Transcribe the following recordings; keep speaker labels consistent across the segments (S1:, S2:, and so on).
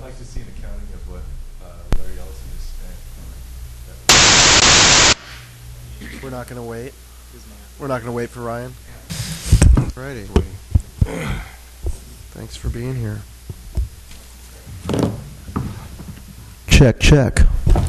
S1: like to see an accounting of what Larry Ellison has spent.
S2: We're not going to wait. We're not going to wait for Ryan. Alrighty. Thanks for being here. Check, check.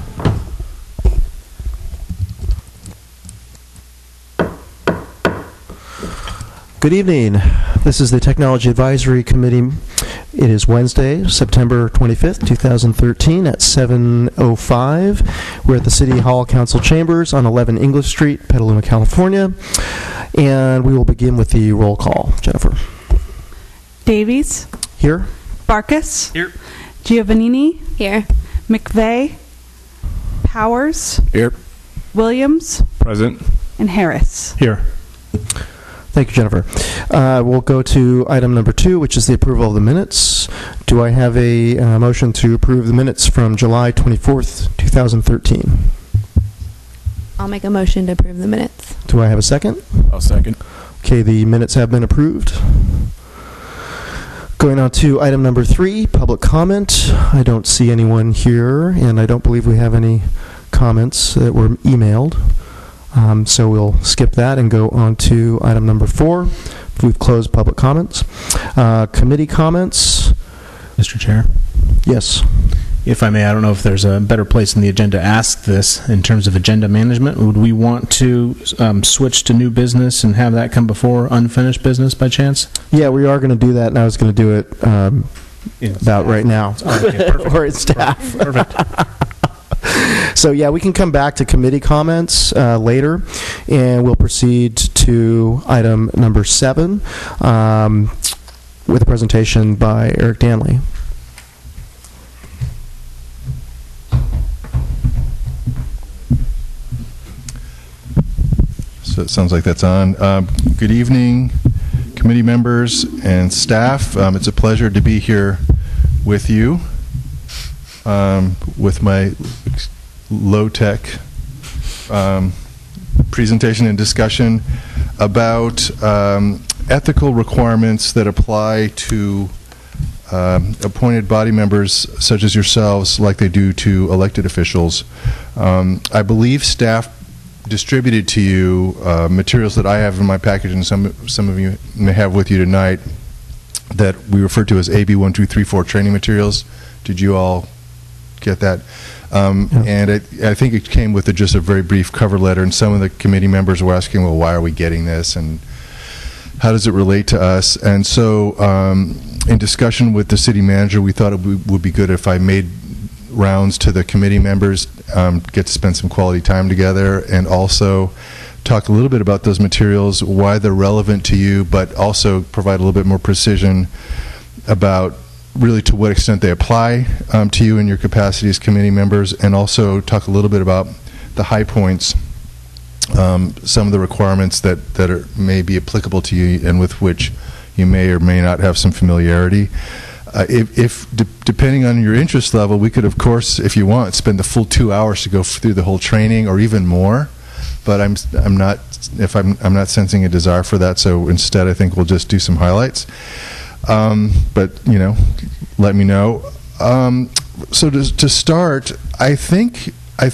S2: Good evening. This is the Technology Advisory Committee. It is Wednesday, September 25th, 2013 at 7:05. We're at the City Hall Council Chambers on 11 English Street, Petaluma, California. And we will begin with the roll call. Jennifer.
S3: Davies.
S2: Here.
S3: Barkas.
S4: Here.
S3: Giovannini.
S5: Here.
S3: McVeigh. Powers.
S4: Here.
S3: Williams.
S4: Present.
S3: And Harris.
S4: Here.
S2: Thank you, Jennifer. We'll go to item number 2, which is the approval of the minutes. Do I have a motion to approve the minutes from July 24th, 2013?
S5: I'll make a motion to approve the minutes.
S2: Do I have a second?
S4: I'll second.
S2: Okay, the minutes have been approved. Going on to item number 3, public comment. I don't see anyone here, and I don't believe we have any comments that were emailed. So we'll skip that and go on to item number 4. We've closed public comments. Committee comments.
S6: Mr. Chair,
S2: Yes.
S6: if I may, I don't know if there's a better place in the agenda to ask this in terms of agenda management. Would we want to switch to new business and have that come before unfinished business by chance?
S2: Yeah, we are going to do that, and I was going to do it about right now.
S6: Okay, perfect.
S2: Or its staff.
S6: Perfect.
S2: So, yeah, we can come back to committee comments later, and we'll proceed to item number 7 with a presentation by Eric Danley.
S1: So it sounds like that's on. Good evening, committee members and staff. It's a pleasure to be here with you with my low-tech presentation and discussion about ethical requirements that apply to appointed body members such as yourselves, like they do to elected officials. I believe staff distributed to you materials that I have in my package, and some of you may have with you tonight, that we refer to as AB 1234 training materials. Did you all get that? And I think it came with just a very brief cover letter, and some of the committee members were asking, well, why are we getting this, and how does it relate to us? And so in discussion with the city manager, we thought it would be good if I made rounds to the committee members, get to spend some quality time together, and also talk a little bit about those materials, why they're relevant to you, but also provide a little bit more precision about really to what extent they apply to you in your capacity as committee members, and also talk a little bit about the high points, some of the requirements that may be applicable to you and with which you may or may not have some familiarity. Depending on your interest level, we could, of course, if you want, spend the full 2 hours to go through the whole training, or even more. But I'm not sensing a desire for that. So instead, I think we'll just do some highlights. But let me know. So to start, I think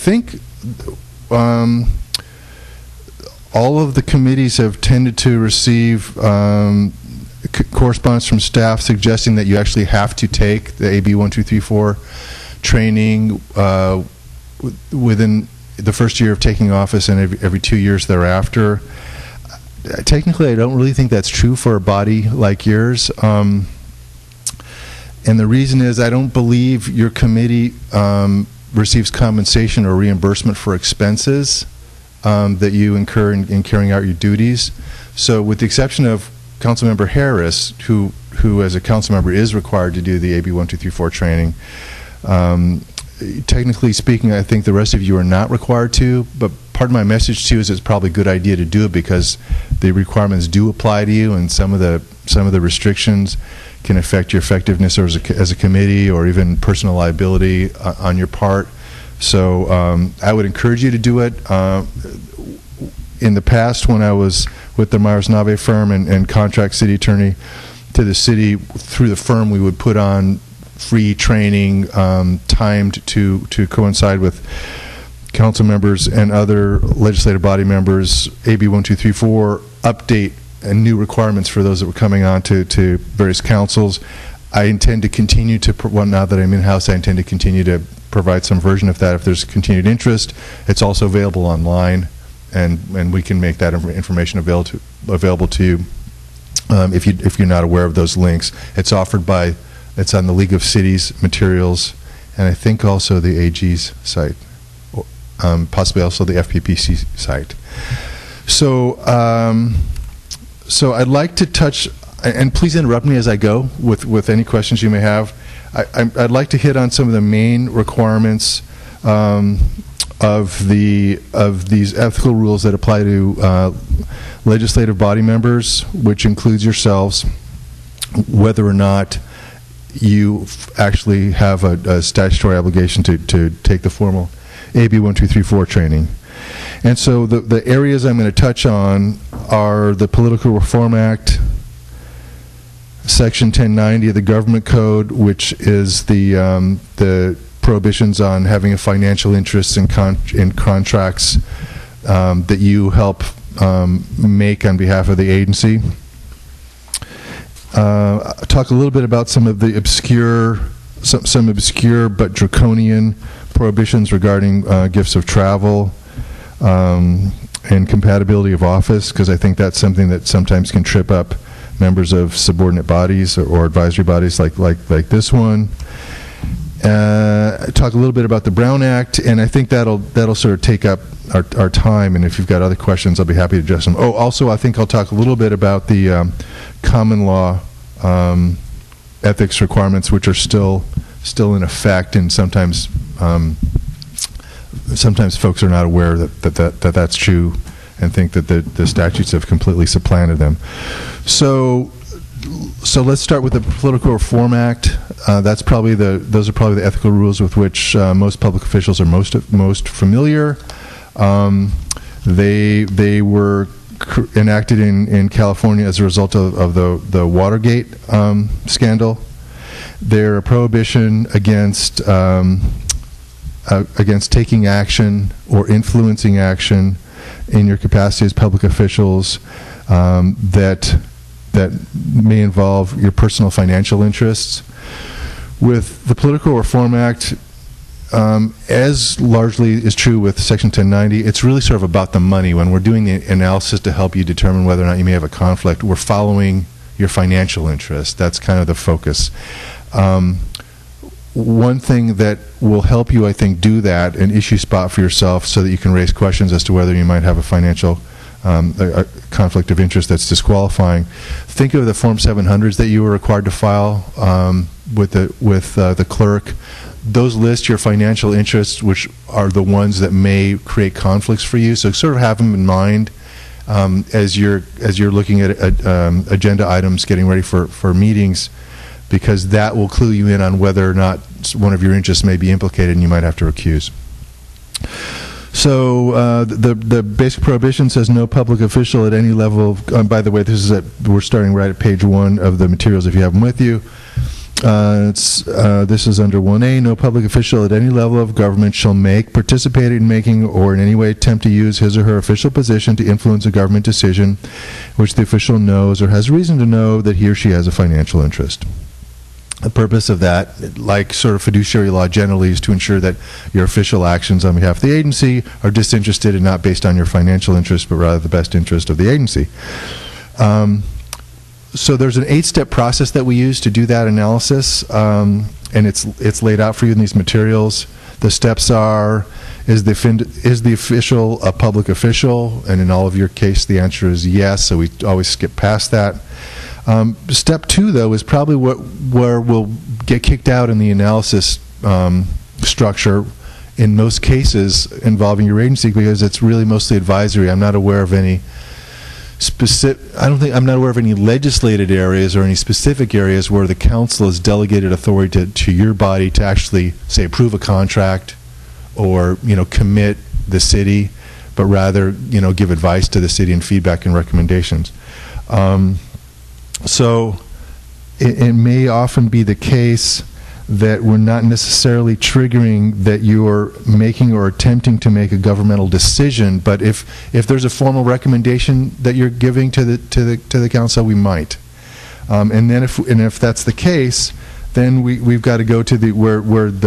S1: all of the committees have tended to receive correspondence from staff suggesting that you actually have to take the AB 1234 training within the first year of taking office and every 2 years thereafter. Technically, I don't really think that's true for a body like yours. And the reason is I don't believe your committee receives compensation or reimbursement for expenses that you incur in carrying out your duties. So with the exception of Councilmember Harris, who as a council member is required to do the AB 1234 training, technically speaking, I think the rest of you are not required to, but part of my message to you is it's probably a good idea to do it because the requirements do apply to you, and some of the restrictions can affect your effectiveness as a committee, or even personal liability on your part. So I would encourage you to do it. In the past, when I was with the Myers-Nave firm and contract city attorney to the city, through the firm we would put on free training timed to coincide with council members and other legislative body members, AB 1234 update and new requirements for those that were coming on to various councils. I intend to continue to, well, now that I'm in-house, I intend to continue to provide some version of that if there's continued interest. It's also available online, and we can make that information available to you if you're not aware of those links. It's offered by, it's on the League of Cities materials, and I think also the AG's site, possibly also the FPPC site. So, so I'd like to touch, and please interrupt me as I go with any questions you may have. I'd like to hit on some of the main requirements of these ethical rules that apply to legislative body members, which includes yourselves, whether or not you actually have a statutory obligation to take the formal AB 1234 training. And so the areas I'm going to touch on are the Political Reform Act, Section 1090 of the Government Code, which is the prohibitions on having a financial interest in contracts that you help make on behalf of the agency. Talk a little bit about some of the obscure but draconian prohibitions regarding gifts of travel and compatibility of office, because I think that's something that sometimes can trip up members of subordinate bodies or advisory bodies like this one. Talk a little bit about the Brown Act, and I think that'll sort of take up our time, and if you've got other questions, I'll be happy to address them. Oh, also, I think I'll talk a little bit about the common law ethics requirements, which are still in effect, and sometimes folks are not aware that that's true and think that the statutes have completely supplanted them. So let's start with the Political Reform Act. Those are probably the ethical rules with which most public officials are most familiar. They were enacted in California as a result of the Watergate scandal. They're a prohibition against taking action or influencing action in your capacity as public officials that may involve your personal financial interests. With the Political Reform Act, as largely is true with Section 1090, it's really sort of about the money. When we're doing the analysis to help you determine whether or not you may have a conflict, we're following your financial interest. That's kind of the focus. One thing that will help you, I think, do that, an issue spot for yourself so that you can raise questions as to whether you might have a financial a conflict of interest that's disqualifying. Think of the Form 700s that you were required to file with the clerk. Those list your financial interests, which are the ones that may create conflicts for you. So sort of have them in mind as you're looking at agenda items, getting ready for meetings, because that will clue you in on whether or not one of your interests may be implicated and you might have to recuse. So the basic prohibition says no public official at any level of, by the way, we're starting right at page 1 of the materials if you have them with you. This is under 1A. No public official at any level of government shall make, participate in making, or in any way attempt to use his or her official position to influence a government decision which the official knows or has reason to know that he or she has a financial interest. The purpose of that, like sort of fiduciary law generally, is to ensure that your official actions on behalf of the agency are disinterested and not based on your financial interest, but rather the best interest of the agency. So there's an 8-step process that we use to do that analysis, and it's laid out for you in these materials. The steps are: is the official a public official? And in all of your case, the answer is yes. So we always skip past that. Step 2, though, is probably where we'll get kicked out in the analysis structure in most cases involving your agency, because it's really mostly advisory. I'm not aware of any I'm not aware of any legislated areas or any specific areas where the council has delegated authority to your body to actually, say, approve a contract or, commit the city, but rather, give advice to the city and feedback and recommendations. So it may often be the case that we're not necessarily triggering that you're making or attempting to make a governmental decision, but if there's a formal recommendation that you're giving to the council, we might. And then if that's the case, then we've got to go to where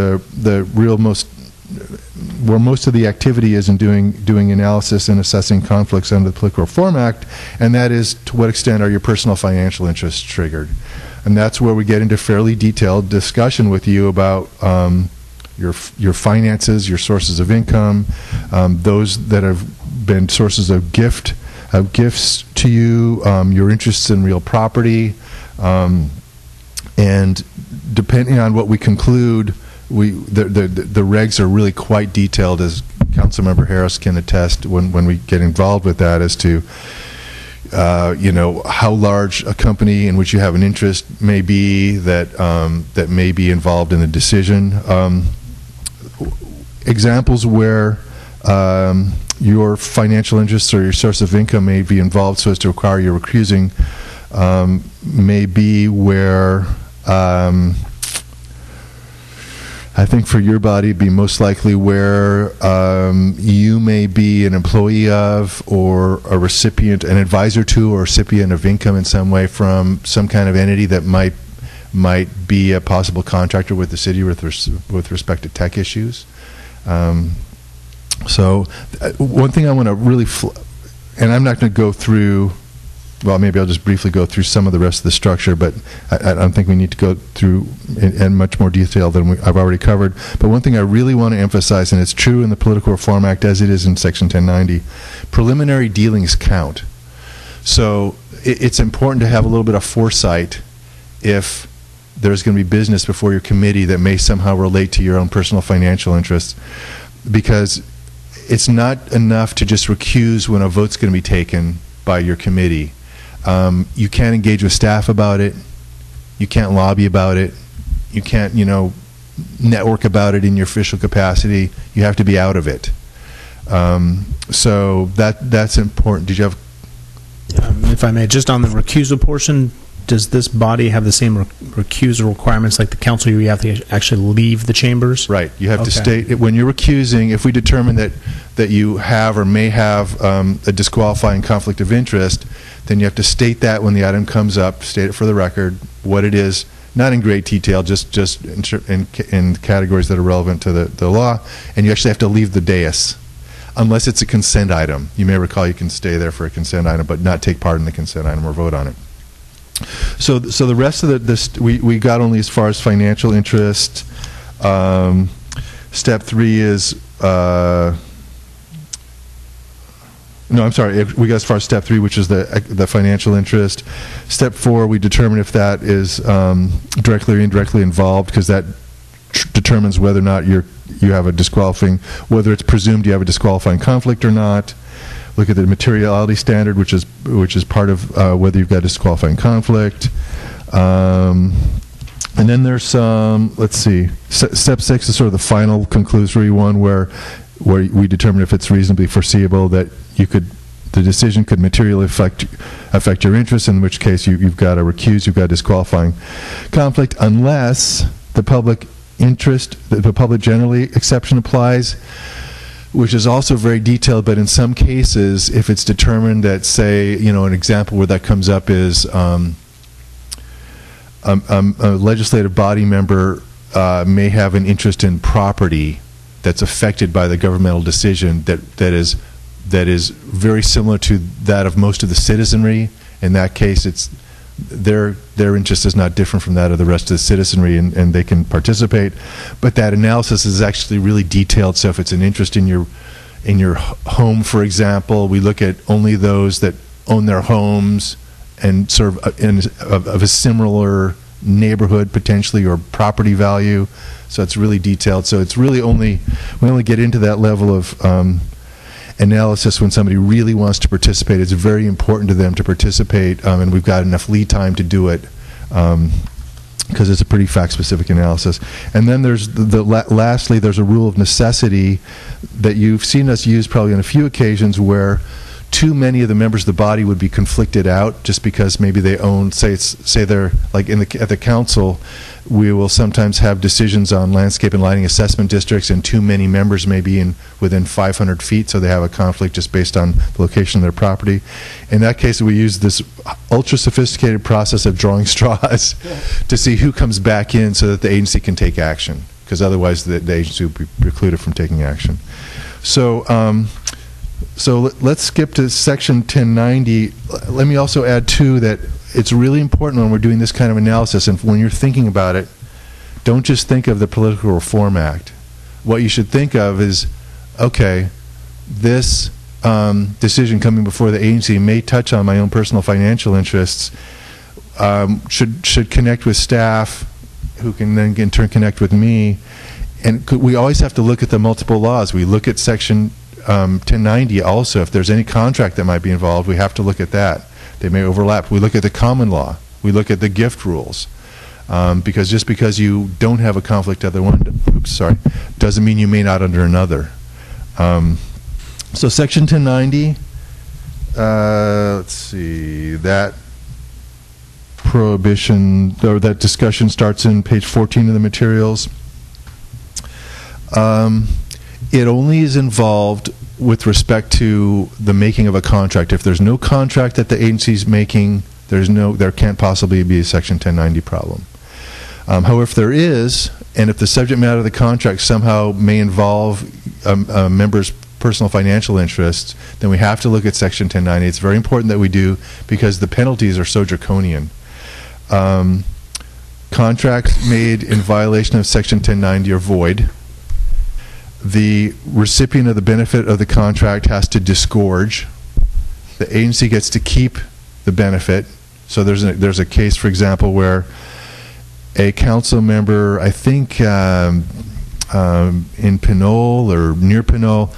S1: most of the activity is in doing analysis and assessing conflicts under the Political Reform Act, and that is to what extent are your personal financial interests triggered. And that's where we get into fairly detailed discussion with you about your finances, your sources of income, those that have been sources of gifts to you, your interests in real property, and depending on what we conclude, the regs are really quite detailed, as Councilmember Harris can attest when we get involved with that, as to how large a company in which you have an interest may be that may be involved in the decision. Examples where your financial interests or your source of income may be involved so as to require your recusing may be where I think for your body, it'd be most likely where you may be an employee of, or a recipient, an advisor to, or recipient of income in some way from some kind of entity that might be a possible contractor with the city with respect to tech issues. So one thing I want to really, and I'm not going to go through. Well, maybe I'll just briefly go through some of the rest of the structure, but I don't think we need to go through in much more detail than I've already covered. But one thing I really want to emphasize, and it's true in the Political Reform Act as it is in Section 1090, preliminary dealings count. So it's important to have a little bit of foresight if there's going to be business before your committee that may somehow relate to your own personal financial interests, because it's not enough to just recuse when a vote's going to be taken by your committee. You can't engage with staff about it. You can't lobby about it. You can't, network about it in your official capacity. You have to be out of it. So that's important. Did you have?
S6: If I may, just on the recusal portion, does this body have the same recusal requirements like the council? You have to actually leave the chambers?
S1: Right. You have to state, when you're recusing, if we determine that you have or may have a disqualifying conflict of interest, then you have to state that when the item comes up, state it for the record, what it is, not in great detail, just in categories that are relevant to the law, and you actually have to leave the dais. Unless it's a consent item. You may recall you can stay there for a consent item, but not take part in the consent item or vote on it. So the rest of we got only as far as financial interest. Step 3 is no, I'm sorry. We got as far as step 3, which is the financial interest. Step 4, we determine if that is directly or indirectly involved, because that determines whether or not you have a disqualifying, whether it's presumed you have a disqualifying conflict or not. Look at the materiality standard, which is part of whether you've got a disqualifying conflict. And then there's some, let's see, step 6 is sort of the final conclusory one where we determine if it's reasonably foreseeable that the decision could materially affect your interests, in which case you've got to recuse, you've got a disqualifying conflict, unless the public interest, the public generally exception applies, which is also very detailed. But in some cases, if it's determined that, say, an example where that comes up is a legislative body member may have an interest in property that's affected by the governmental decision that is very similar to that of most of the citizenry. In that case, it's their interest is not different from that of the rest of the citizenry, and they can participate. But that analysis is actually really detailed. So if it's an interest in your home, for example, we look at only those that own their homes and sort of a similar neighborhood potentially, or property value. So it's really detailed. So it's really we only get into that level of analysis when somebody really wants to participate. It's very important to them to participate, and we've got enough lead time to do it, because it's a pretty fact-specific analysis. And then there's lastly, there's a rule of necessity that you've seen us use probably on a few occasions, where too many of the members of the body would be conflicted out just because maybe they own, say they're like at the council, we will sometimes have decisions on landscape and lighting assessment districts, and too many members may be within 500 feet, so they have a conflict just based on the location of their property. In that case, we use this ultra sophisticated process of drawing straws to see who comes back in so that the agency can take action, because otherwise the agency would be precluded from taking action. So let's skip to section 1090. Let me also add, too, that it's really important when we're doing this kind of analysis, and when you're thinking about it, don't just think of the Political Reform Act. What you should think of is, okay, this decision coming before the agency may touch on my own personal financial interests, should connect with staff, who can then in turn connect with me. And we always have to look at the multiple laws. We look at section 1090 also. If there's any contract that might be involved, we have to look at that. They may overlap. We look at the common law. We look at the gift rules. Because just because you don't have a conflict under one, doesn't mean you may not under another. So section 1090, let's see, that prohibition, or that discussion starts in page 14 of the materials. It only is involved with respect to the making of a contract. If there's no contract that the agency's making, there can't possibly be a section 1090 problem. However, if there is, and if the subject matter of the contract somehow may involve a member's personal financial interests, then we have to look at section 1090. It's very important that we do, because the penalties are so draconian. Contracts made in violation of section 1090 are void. The recipient of the benefit of the contract has to disgorge. The agency gets to keep the benefit. So there's a case, for example, where a council member, I think in Pinole or near Pinole,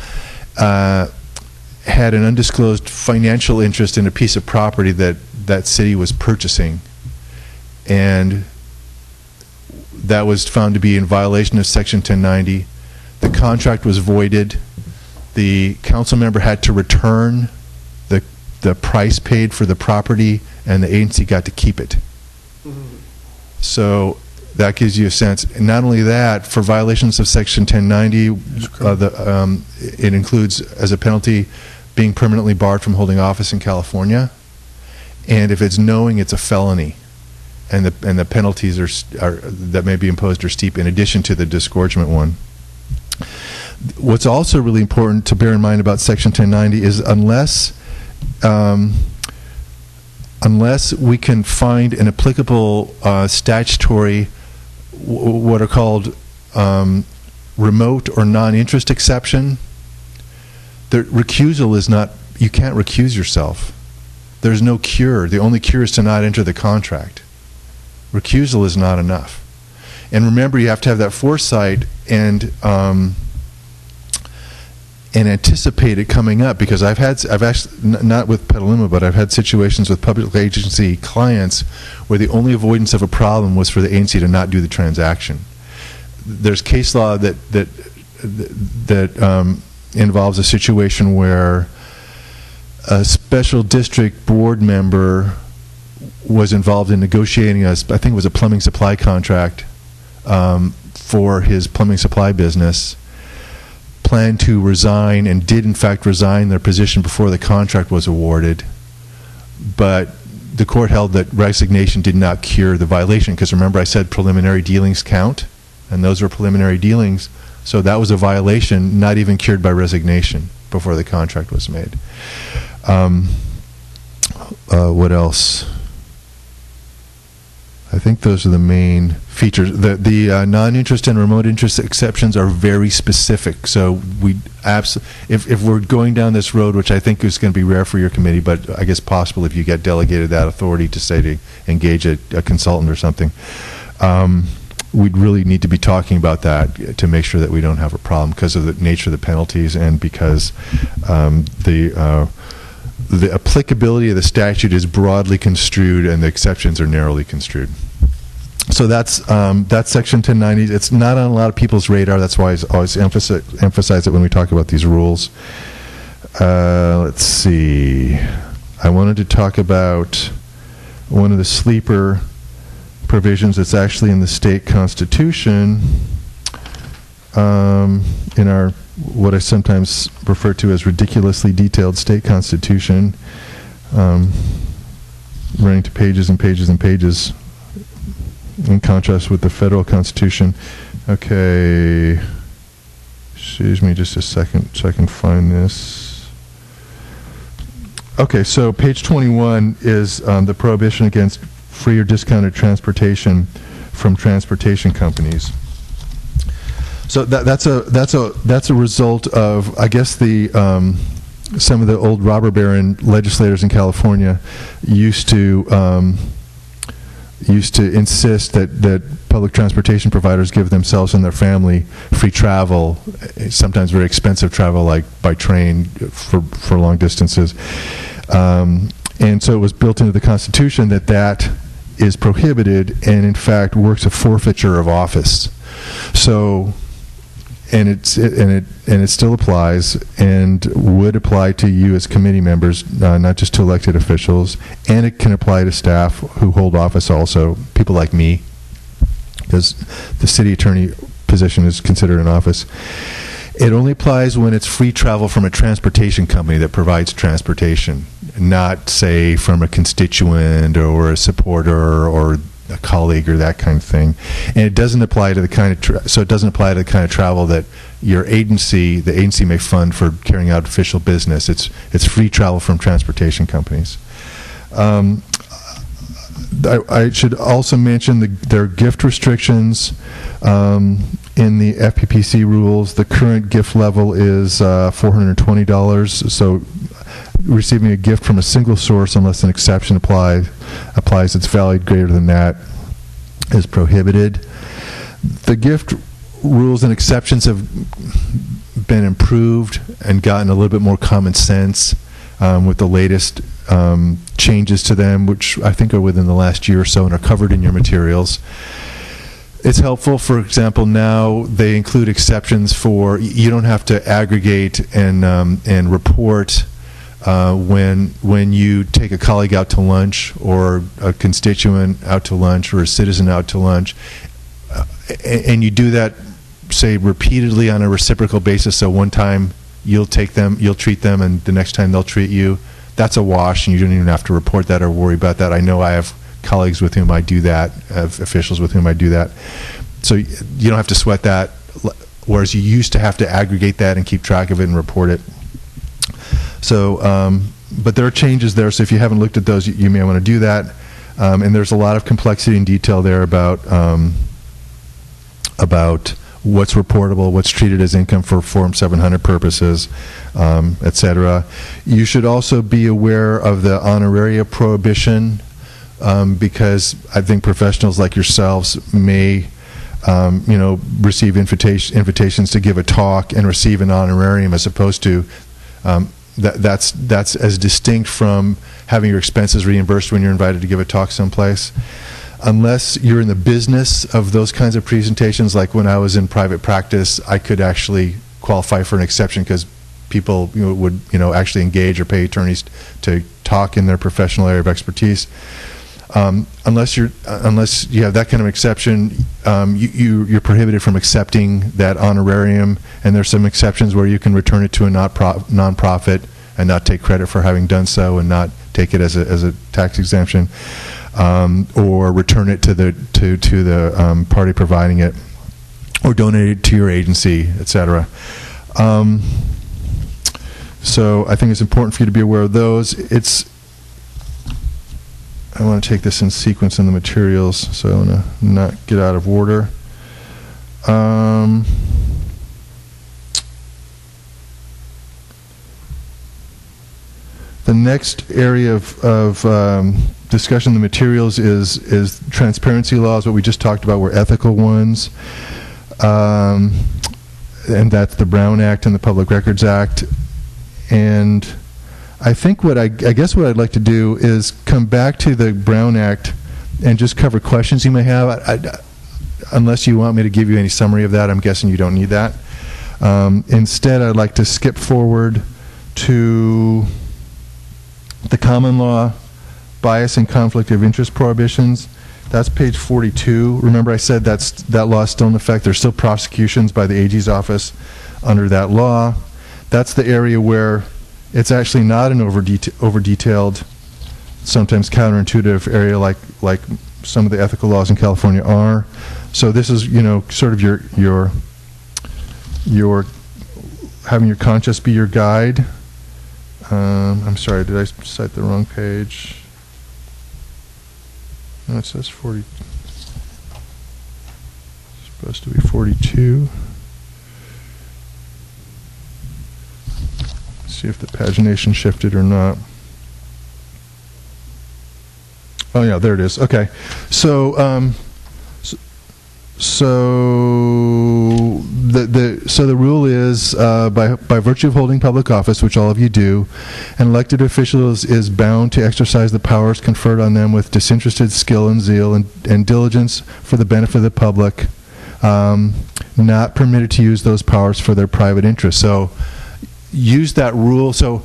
S1: had an undisclosed financial interest in a piece of property that city was purchasing, and that was found to be in violation of section 1090. The contract was voided. The council member had to return the price paid for the property, and the agency got to keep it. So that gives you a sense. And not only that, for violations of section 1090, it includes as a penalty being permanently barred from holding office in California, and if it's knowing, it's a felony, and the penalties that may be imposed are steep in addition to the disgorgement one. What's also really important to bear in mind about section 1090 is unless we can find an applicable statutory, what are called remote or non-interest exception, the recusal is not, you can't recuse yourself. There's no cure. The only cure is to not enter the contract. Recusal is not enough. And remember, you have to have that foresight and anticipate it coming up, because I've actually, not with Petaluma, but I've had situations with public agency clients where the only avoidance of a problem was for the agency to not do the transaction. There's case law that involves a situation where a special district board member was involved in negotiating I think it was a plumbing supply contract for his plumbing supply business, planned to resign and did in fact resign their position before the contract was awarded, but the court held that resignation did not cure the violation, because remember I said preliminary dealings count, and those were preliminary dealings, so that was a violation not even cured by resignation before the contract was made. What else? I think those are the main features. The non-interest and remote interest exceptions are very specific. So if we're going down this road, which I think is going to be rare for your committee, but I guess possible if you get delegated that authority to say to engage a consultant or something, we'd really need to be talking about that to make sure that we don't have a problem because of the nature of the penalties and because the applicability of the statute is broadly construed and the exceptions are narrowly construed. So that's section 1090. It's not on a lot of people's radar. That's why I always emphasize it when we talk about these rules. Let's see. I wanted to talk about one of the sleeper provisions that's actually in the state constitution, in our, what I sometimes refer to as ridiculously detailed state constitution, running to pages and pages and pages, in contrast with the federal constitution. Okay, excuse me just a second so I can find this. Okay, so page 21 is the prohibition against free or discounted transportation from transportation companies. So that's a result of, I guess, the some of the old robber baron legislators in California used to insist that public transportation providers give themselves and their family free travel, sometimes very expensive travel, like by train for long distances. And so it was built into the Constitution that is prohibited, and in fact works a forfeiture of office. So, and it still applies, and would apply to you as committee members, not just to elected officials, and it can apply to staff who hold office also, people like me, because the city attorney position is considered an office. It only applies when it's free travel from a transportation company that provides transportation, not, say, from a constituent or a supporter or a colleague or that kind of thing. And it doesn't apply to the kind of so it doesn't apply to the kind of travel that your agency, the agency, may fund for carrying out official business. It's free travel from transportation companies. I should also mention there are gift restrictions in the FPPC rules. The current gift level is $420. So receiving a gift from a single source, unless an exception applies its value greater than that, is prohibited. The gift rules and exceptions have been improved and gotten a little bit more common sense with the latest changes to them, which I think are within the last year or so and are covered in your materials. It's helpful. For example, now they include exceptions for, you don't have to aggregate and report when you take a colleague out to lunch, or a constituent out to lunch, or a citizen out to lunch, and you do that, say, repeatedly on a reciprocal basis. So one time you'll treat them, and the next time they'll treat you. That's a wash, and you don't even have to report that or worry about that. I know I have colleagues with whom I do that, officials with whom I do that. So you don't have to sweat that, whereas you used to have to aggregate that and keep track of it and report it. So, but there are changes there, so if you haven't looked at those, you may want to do that. And there's a lot of complexity and detail there about what's reportable, what's treated as income for Form 700 purposes, etc. You should also be aware of the honoraria prohibition, because I think professionals like yourselves may receive invitations to give a talk and receive an honorarium, as opposed to that's as distinct from having your expenses reimbursed when you're invited to give a talk someplace. Unless you're in the business of those kinds of presentations, like when I was in private practice, I could actually qualify for an exception, because people would actually engage or pay attorneys to talk in their professional area of expertise. Unless you have that kind of exception, you're prohibited from accepting that honorarium, and there's some exceptions where you can return it to a nonprofit and not take credit for having done so, and not take it as a tax exemption, or return it to the party providing it, or donate it to your agency, etc. So I think it's important for you to be aware of those. I want to take this in sequence in the materials, so I want to not get out of order. The next area of discussion in the materials is transparency laws. What we just talked about were ethical ones, and that's the Brown Act and the Public Records Act. And I think I guess what I'd like to do is come back to the Brown Act and just cover questions you may have. Unless you want me to give you any summary of that, I'm guessing you don't need that. Instead, I'd like to skip forward to the common law bias and conflict of interest prohibitions. That's page 42. Remember I said that law is still in effect. There's still prosecutions by the AG's office under that law. That's the area where it's actually not an over-detailed, sometimes counterintuitive area like some of the ethical laws in California are. So this is, sort of your having your conscience be your guide. I'm sorry, did I cite the wrong page? No, it says 40. It's supposed to be 42. See if the pagination shifted or not. Oh yeah, there it is. Okay, so the rule is by virtue of holding public office, which all of you do, an elected official is bound to exercise the powers conferred on them with disinterested skill and zeal and diligence for the benefit of the public, not permitted to use those powers for their private interests. So use that rule. So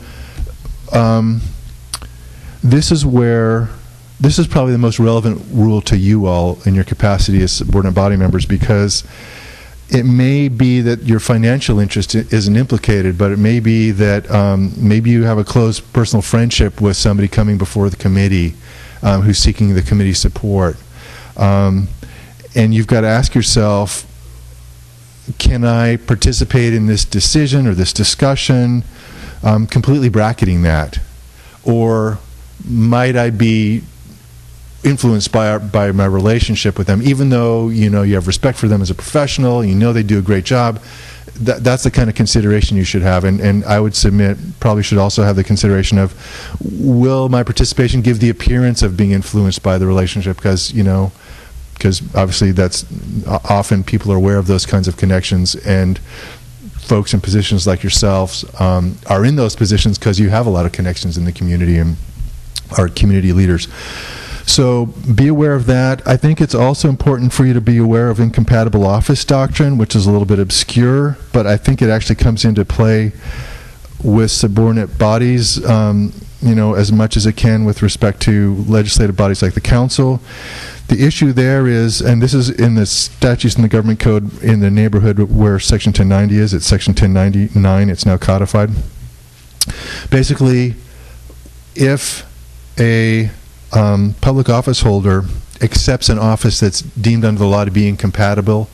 S1: this is probably the most relevant rule to you all in your capacity as subordinate body members, because it may be that your financial interest isn't implicated, but it may be that maybe you have a close personal friendship with somebody coming before the committee who's seeking the committee's support. And you've got to ask yourself, can I participate in this decision or this discussion? Completely bracketing that. Or might I be influenced by my relationship with them, even though you have respect for them as a professional, they do a great job. That's the kind of consideration you should have, and I would submit probably should also have the consideration of, will my participation give the appearance of being influenced by the relationship? Because obviously that's often people are aware of those kinds of connections, and folks in positions like yourselves are in those positions because you have a lot of connections in the community and are community leaders. So be aware of that. I think it's also important for you to be aware of incompatible office doctrine, which is a little bit obscure, but I think it actually comes into play with subordinate bodies, as much as it can with respect to legislative bodies like the council. The issue there is, and this is in the statutes in the government code in the neighborhood where Section 1090 is, it's Section 1099, it's now codified. Basically, if a public office holder accepts an office that's deemed under the law to be incompatible,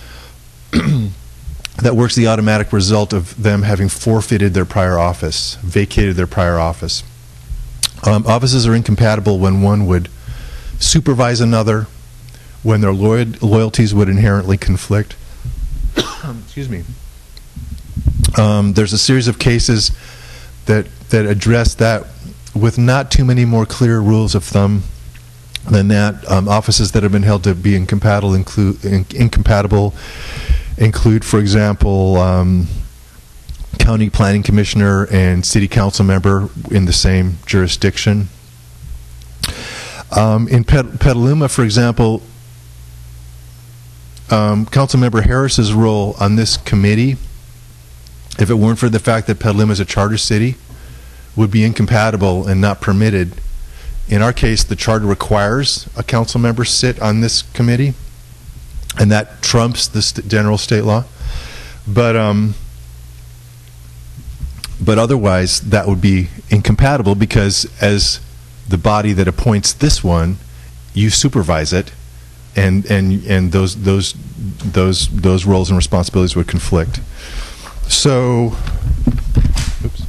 S1: that works the automatic result of them having forfeited their prior office, vacated their prior office. Offices are incompatible when one would supervise another, when their loyalties would inherently conflict. Excuse me. There's a series of cases that address that with not too many more clear rules of thumb than that. Offices that have been held to be incompatible include, for example, county planning commissioner and city council member in the same jurisdiction. In Petaluma, for example, Councilmember Harris's role on this committee, if it weren't for the fact that Petaluma is a charter city, would be incompatible and not permitted. In our case, the charter requires a council member sit on this committee, and that trumps the general state law. But otherwise, that would be incompatible, because as the body that appoints this one, you supervise it, and those roles and responsibilities would conflict. So, oops.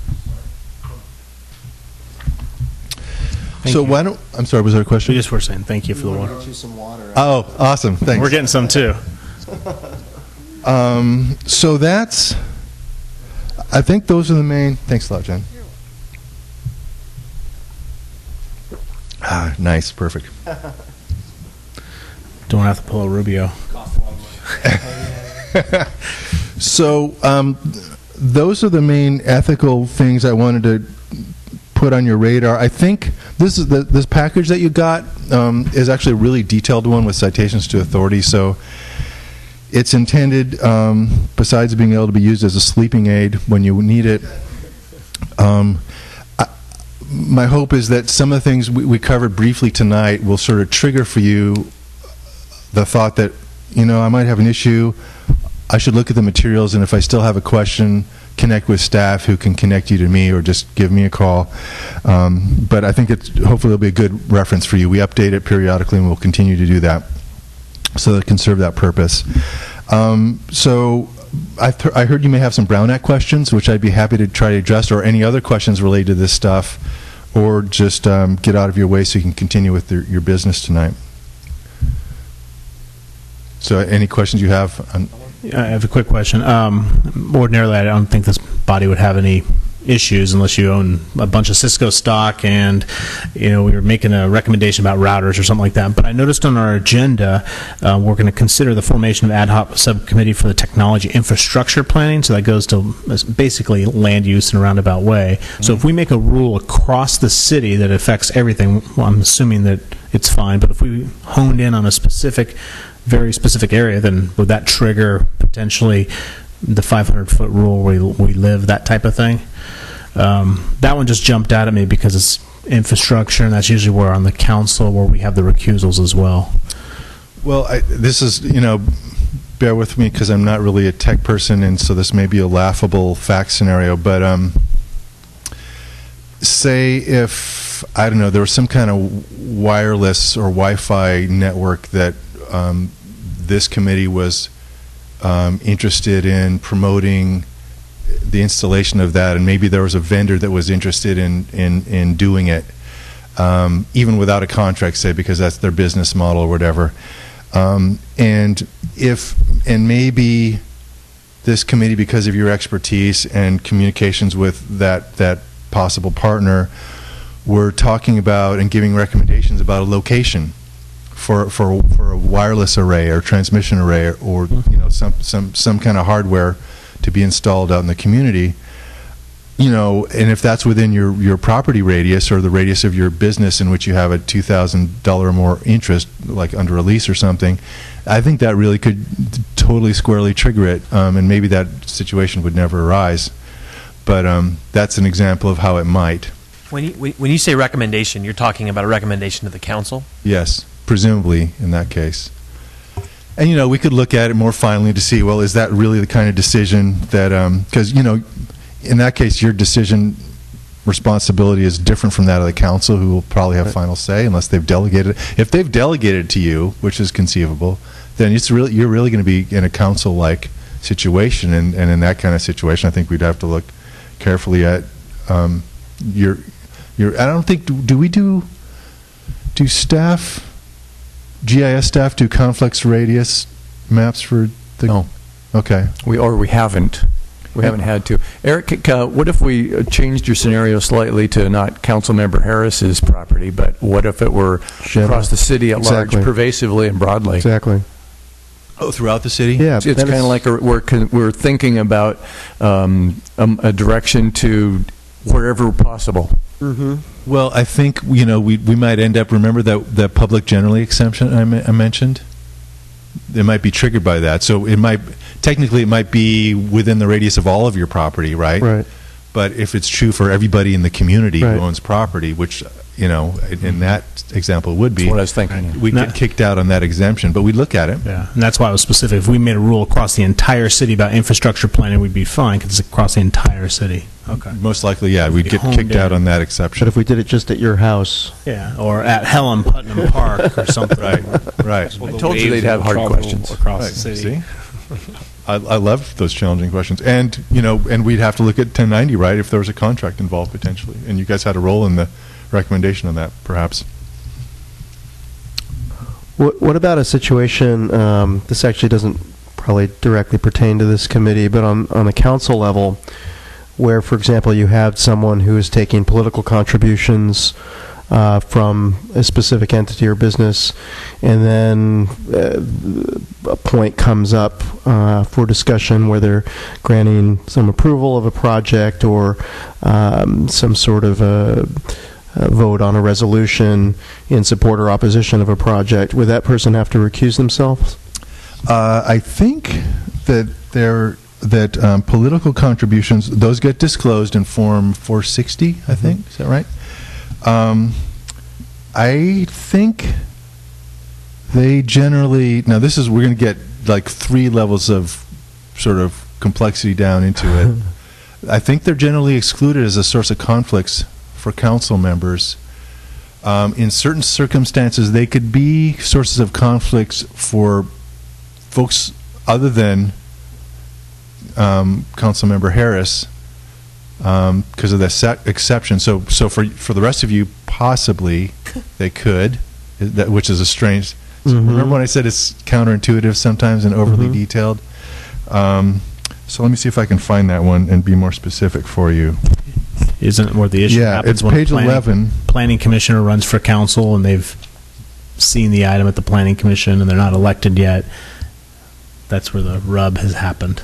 S1: So why don't, I'm sorry, was there a question?
S6: We just were saying thank you for the water.
S2: Get you some water.
S1: Oh, awesome, thanks.
S6: We're getting some too.
S1: So that's, I think those are the main, thanks a lot, Jen. Ah, nice, perfect.
S6: Don't have to pull a Rubio.
S1: So those are the main ethical things I wanted to put on your radar. I think this package that you got is actually a really detailed one with citations to authority. So it's intended, besides being able to be used as a sleeping aid when you need it, My hope is that some of the things we covered briefly tonight will sort of trigger for you the thought that, I might have an issue. I should look at the materials, and if I still have a question, connect with staff who can connect you to me, or just give me a call. But I think hopefully it'll be a good reference for you. We update it periodically, and we'll continue to do that so that it can serve that purpose. So I heard you may have some Brown Act questions, which I'd be happy to try to address, or any other questions related to this stuff, or just get out of your way so you can continue with your business tonight. So any questions you have?
S6: I have a quick question. Ordinarily, I don't think this body would have any issues unless you own a bunch of Cisco stock and, we were making a recommendation about routers or something like that. But I noticed on our agenda, we're going to consider the formation of ad hoc subcommittee for the technology infrastructure planning. So that goes to basically land use in a roundabout way. So if we make a rule across the city that affects everything, well, I'm assuming that it's fine. But if we honed in on a very specific area, then would that trigger potentially the 500-foot rule where we live, that type of thing? That one just jumped out at me because it's infrastructure, and that's usually where on the council where we have the recusals as well.
S1: Well, this is, bear with me because I'm not really a tech person, and so this may be a laughable fact scenario, but say if, I don't know, there was some kind of wireless or Wi-Fi network that this committee was interested in promoting the installation of that, and maybe there was a vendor that was interested in doing it, even without a contract, say, because that's their business model or whatever. And maybe this committee, because of your expertise and communications with that possible partner, were talking about and giving recommendations about a location for a wireless array or transmission array, or some kind of hardware to be installed out in the community, and if that's within your property radius or the radius of your business in which you have a $2,000 or more interest, like under a lease or something, I think that really could totally squarely trigger it, and maybe that situation would never arise. But that's an example of how it might.
S4: When you say recommendation, you're talking about a recommendation to the council?
S1: Yes, presumably in that case. And, we could look at it more finely to see, well, is that really the kind of decision that, because, in that case, your decision responsibility is different from that of the council, who will probably have final say unless they've delegated. If they've delegated to you, which is conceivable, then you're really going to be in a council-like situation. And in that kind of situation, I think we'd have to look carefully at your I don't think, do staff, GIS staff, do conflicts radius maps for the...
S7: No.
S1: Okay.
S7: We haven't. We haven't had to. Eric, what if we changed your scenario slightly to not Councilmember Harris's property, but what if it were across the city at large, pervasively and broadly?
S2: Exactly.
S1: Oh, throughout the city?
S2: Yeah.
S7: It's kind of like we're thinking about a direction to wherever possible.
S2: Mm-hmm.
S1: Well, I think, we might end up, remember that public generally exemption I mentioned? It might be triggered by that. So it might be within the radius of all of your property, right?
S2: Right.
S1: But if it's true for everybody in the community
S2: Right.
S1: who owns property, which, in that example would be,
S7: That's what I was thinking.
S1: we get kicked out on that exemption, but we'd look at it.
S6: Yeah, and that's why I was specific. If we made a rule across the entire city about infrastructure planning, we'd be fine because it's across the entire city. Okay.
S1: Most likely, yeah, we'd get kicked out on that exception.
S2: But if we did it just at your house,
S6: Yeah, or at Helen Putnam Park or something.
S1: Right.
S7: I told you they'd have hard questions.
S6: Across
S1: Right,
S6: the city.
S1: see? I love those challenging questions. And, and we'd have to look at 1090, right, if there was a contract involved potentially. And you guys had a role in the recommendation on that, perhaps.
S2: what about a situation, this actually doesn't probably directly pertain to this committee, but on a council level, where, for example, you have someone who is taking political contributions from a specific entity or business, and then a point comes up for discussion where they're granting some approval of a project or some sort of a vote on a resolution in support or opposition of a project. Would that person have to recuse themselves?
S1: I think that that political contributions, those get disclosed in Form 460, I think. Is that right? I think they generally, now this is, we're going to get like 3 levels of sort of complexity down into it. I think they're generally excluded as a source of conflicts for council members. In certain circumstances, they could be sources of conflicts for folks other than Councilmember Harris, because of the exception. So for the rest of you, possibly they could, which is a strange. So remember when I said it's counterintuitive sometimes and overly detailed? So let me see if I can find that one and be more specific for you.
S6: Isn't it more the issue happens
S1: it's
S6: when
S1: page
S6: a
S1: 11.
S6: Planning commissioner runs for council and they've seen the item at the planning commission and they're not elected yet? That's where the rub has happened.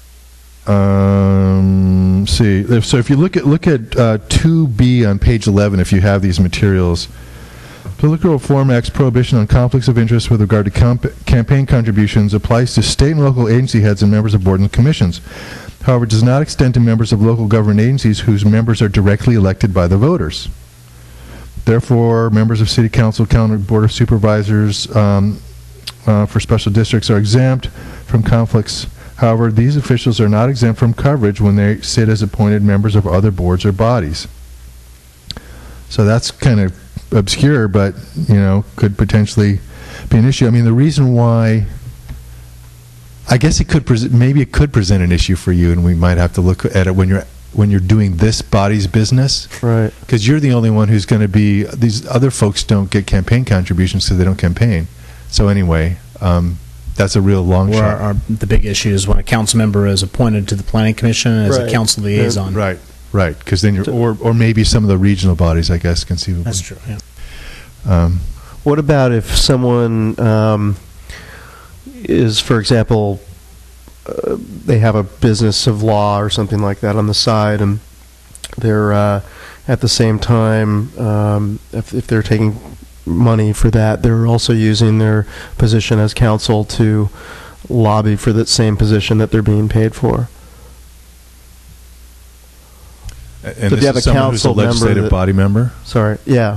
S1: See, so if you look at 2B on page 11, if you have these materials, Political Reform Act's prohibition on conflicts of interest with regard to campaign contributions applies to state and local agency heads and members of boards and commissions. However, it does not extend to members of local government agencies whose members are directly elected by the voters. Therefore, members of City Council, County Board of Supervisors for special districts are exempt from conflicts. However, these officials are not exempt from coverage when they sit as appointed members of other boards or bodies. So that's kind of obscure, but could potentially be an issue. I mean, the reason why, I guess it could maybe it could present an issue for you, and we might have to look at it when you're doing this body's business,
S2: Right.
S1: Because you're the only one who's going to be. These other folks don't get campaign contributions because they don't campaign. So anyway, that's a real long shot.
S6: The big issue is when a council member is appointed to the planning commission as a council liaison.
S1: Right, because then or maybe some of the regional bodies, I guess, conceivably.
S6: That's true. Yeah.
S2: What about if someone is, for example, they have a business of law or something like that on the side, and they're at the same time, if they're taking money for that, they're also using their position as counsel to lobby for that same position that they're being paid for.
S1: And
S2: So if
S1: this
S2: you have
S1: is
S2: a
S1: someone who's a
S2: council member
S1: legislative
S2: that-
S1: body member?
S2: Sorry, yeah.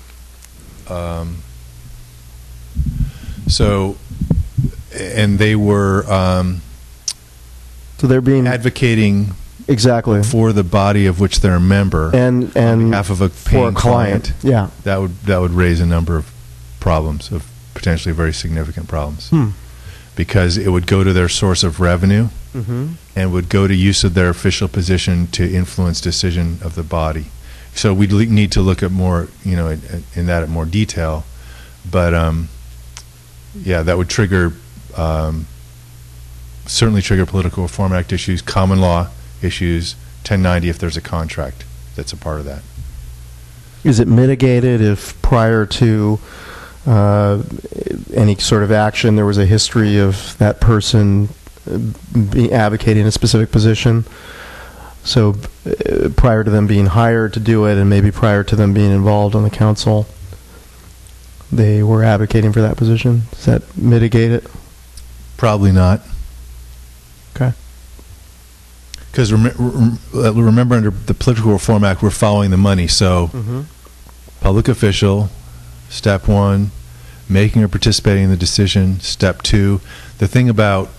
S1: So, and they were
S2: So they're being
S1: advocating
S2: exactly
S1: for the body of which they're a member
S2: and
S1: on behalf of a
S2: for
S1: paying
S2: a client. Yeah.
S1: That would raise a number of problems, of potentially very significant problems, because it would go to their source of revenue and would go to use of their official position to influence decision of the body. So we need to look at more, in that in more detail. But yeah, that would trigger, certainly trigger Political Reform Act issues, common law issues, 1090 if there's a contract that's a part of that.
S2: Is it mitigated if prior to any sort of action there was a history of that person advocating a specific position? So prior to them being hired to do it, and maybe prior to them being involved on the council, they were advocating for that position. Does that mitigate it?
S1: Probably not.
S2: Okay.
S1: Because remember, under the Political Reform Act, we're following the money. So public official, step one, making or participating in the decision, step two. The thing about,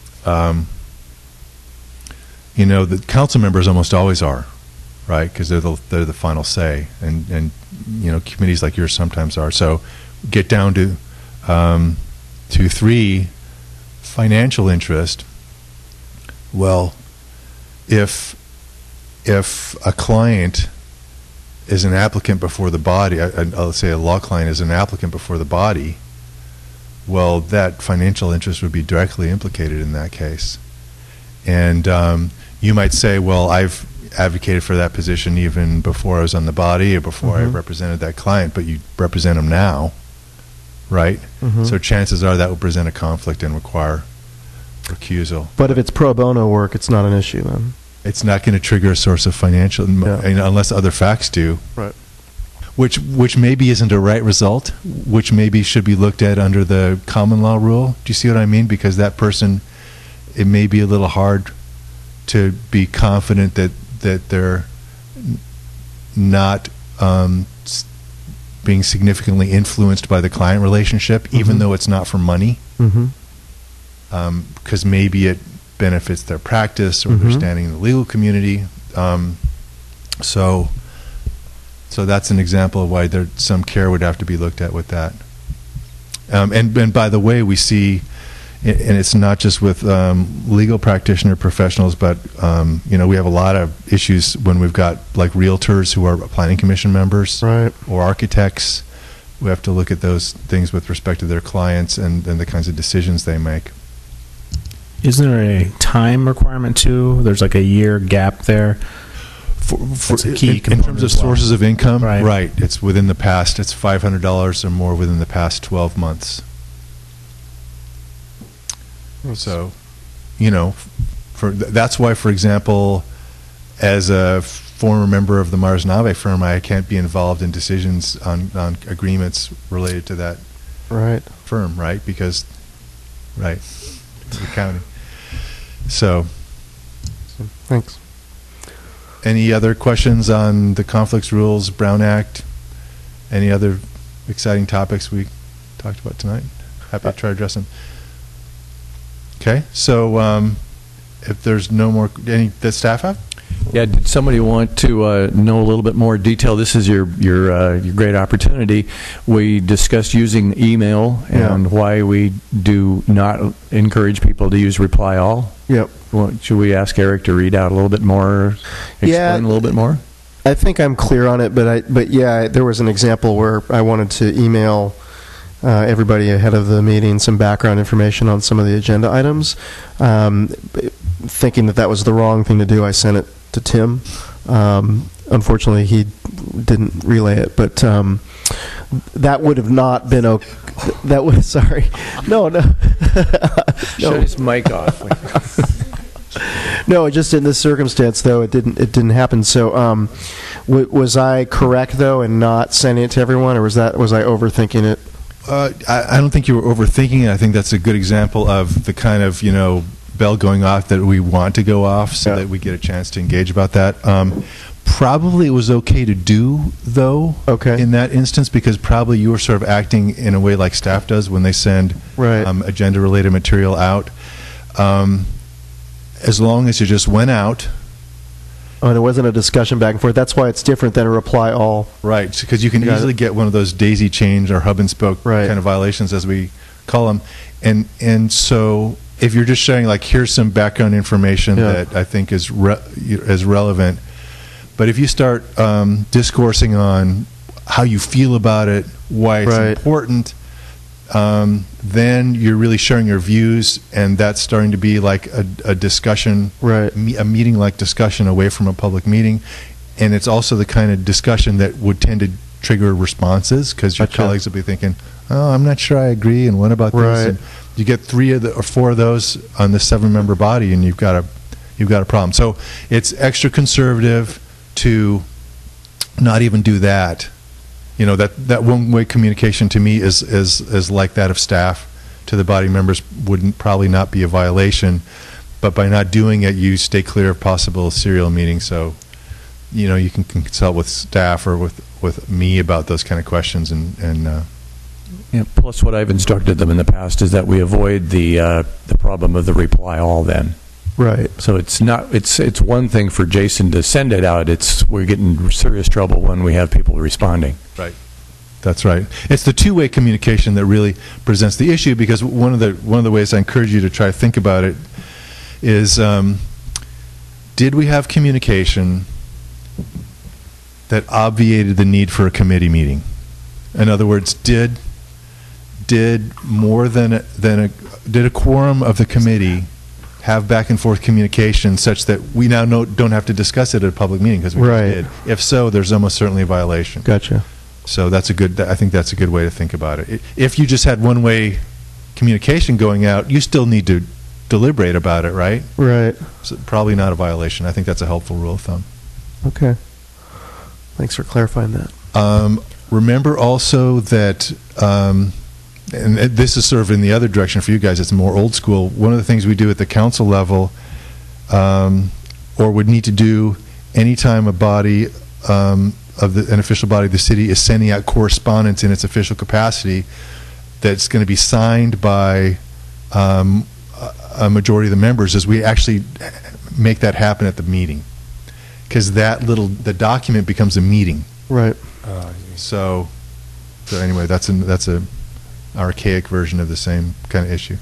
S1: the council members almost always are, right? Because they're the final say, and committees like yours sometimes are. So get down to 3, financial interest. Well, if a client is an applicant before the body, let's say a law client is an applicant before the body, well, that financial interest would be directly implicated in that case. And you might say, well, I've advocated for that position even before I was on the body or before I represented that client, but you represent them now, right? So chances are that will present a conflict and require recusal.
S2: But if it's pro bono work, it's not an issue then.
S1: It's not going to trigger a source of financial, unless other facts do.
S2: Right.
S1: Which maybe isn't a right result, which maybe should be looked at under the common law rule. Do you see what I mean? Because that person, it may be a little hard to be confident that they're not being significantly influenced by the client relationship, even though it's not for money, because maybe it benefits their practice or their standing in the legal community. So that's an example of why some care would have to be looked at with that. And by the way, we see, and it's not just with legal practitioner professionals, but we have a lot of issues when we've got like realtors who are planning commission members,
S2: Right.
S1: or architects. We have to look at those things with respect to their clients and the kinds of decisions they make.
S6: Isn't there a time requirement too? There's like a year gap there. That's a key
S1: in
S6: component
S1: terms of
S6: as well.
S1: sources of income,
S6: Right.
S1: It's within the past. It's $500 or more within the past 12 months. So, that's why, for example, as a former member of the Mars Nave firm, I can't be involved in decisions on agreements related to that
S2: Right.
S1: firm, right? Because, the county. So,
S2: Thanks.
S1: any other questions on the conflicts rules, Brown Act? Any other exciting topics we talked about tonight? Happy to try to address them. Okay, so if there's no more, any that staff have?
S7: Yeah, did somebody want to know a little bit more detail? This is your great opportunity. We discussed using email and why we do not encourage people to use reply all.
S2: Yep.
S7: Well, should we ask Eric to read out a little bit more, explain a little bit more?
S2: I think I'm clear on it, but there was an example where I wanted to email everybody ahead of the meeting some background information on some of the agenda items. Thinking that was the wrong thing to do, I sent it to Tim. Unfortunately, he didn't relay it, but that would have not been okay. That was sorry. No.
S7: Shut his mic off.
S2: No, just in this circumstance, though, it didn't happen. So, was I correct though in not sending it to everyone, or was I overthinking it?
S1: I don't think you were overthinking it. I think that's a good example of the kind of bell going off that we want to go off, so that we get a chance to engage about that. Probably it was okay to do, though, in that instance, because probably you were sort of acting in a way like staff does when they send agenda-related material out. As long as it just went out.
S2: Oh, and it wasn't a discussion back and forth. That's why it's different than a reply all.
S1: Right, because you can easily get one of those daisy chain or hub and spoke kind of violations, as we call them. And so if you're just sharing, like, here's some background information that I think is relevant, but if you start discoursing on how you feel about it, why it's important, then you're really sharing your views, and that's starting to be like a discussion, a meeting-like discussion away from a public meeting. And it's also the kind of discussion that would tend to trigger responses, because your colleagues will be thinking, oh, I'm not sure I agree, and what about this? And you get 3 or 4 of those on the 7-member body, and you've got a problem. So it's extra conservative to not even do that. That one-way communication to me is like that of staff to the body members wouldn't probably not be a violation, but by not doing it, you stay clear of possible serial meetings. So, you can consult with staff or with me about those kind of questions.
S7: Plus, what I've instructed them in the past is that we avoid the problem of the reply all. Then.
S2: Right.
S7: So it's not. It's one thing for Jason to send it out. We're getting in serious trouble when we have people responding.
S1: Right. That's right. It's the two-way communication that really presents the issue, because one of the ways I encourage you to try to think about it is, did we have communication that obviated the need for a committee meeting? In other words, did more than a quorum of the committee have back and forth communication such that we now don't have to discuss it at a public meeting because we just did? If so, there's almost certainly a violation.
S2: Gotcha.
S1: So I think that's a good way to think about it. If you just had one-way communication going out, you still need to deliberate about it, right?
S2: Right.
S1: So probably not a violation. I think that's a helpful rule of thumb.
S2: Okay. Thanks for clarifying that.
S1: Remember also that, and this is sort of in the other direction for you guys, it's more old school. One of the things we do at the council level or would need to do anytime a body an official body of the city is sending out correspondence in its official capacity that's going to be signed by a majority of the members, is we actually make that happen at the meeting, because the document becomes a meeting.
S2: Right.
S1: So anyway, that's a archaic version of the same kind of issue.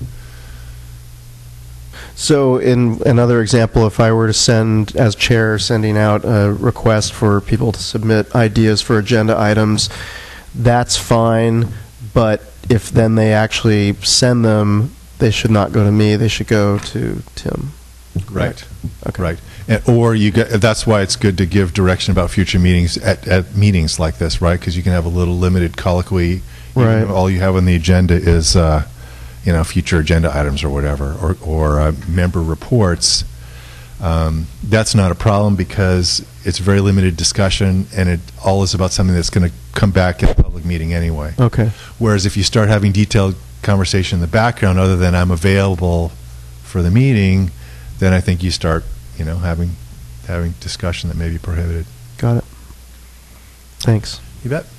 S2: So in another example, if I were to send, as chair, sending out a request for people to submit ideas for agenda items, that's fine, but if then they actually send them, they should not go to me, they should go to Tim.
S1: Right.
S2: Okay.
S1: Right. That's why it's good to give direction about future meetings at meetings like this, right? Because you can have a little limited colloquy.
S2: Right.
S1: All you have on the agenda is future agenda items or whatever, or member reports. That's not a problem because it's very limited discussion, and it all is about something that's going to come back in a public meeting anyway.
S2: Okay.
S1: Whereas if you start having detailed conversation in the background, other than I'm available for the meeting, then I think you start, having discussion that may be prohibited.
S2: Got it. Thanks.
S1: You bet.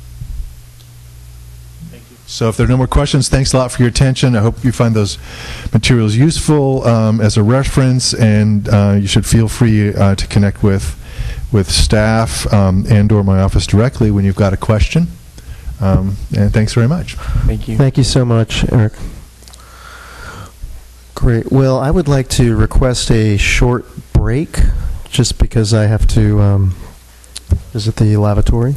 S1: So if there are no more questions, thanks a lot for your attention. I hope you find those materials useful as a reference, and you should feel free to connect with staff and/or my office directly when you've got a question. And thanks very much.
S7: Thank you.
S2: Thank you so much, Eric. Great. Well, I would like to request a short break, just because I have to visit the lavatory.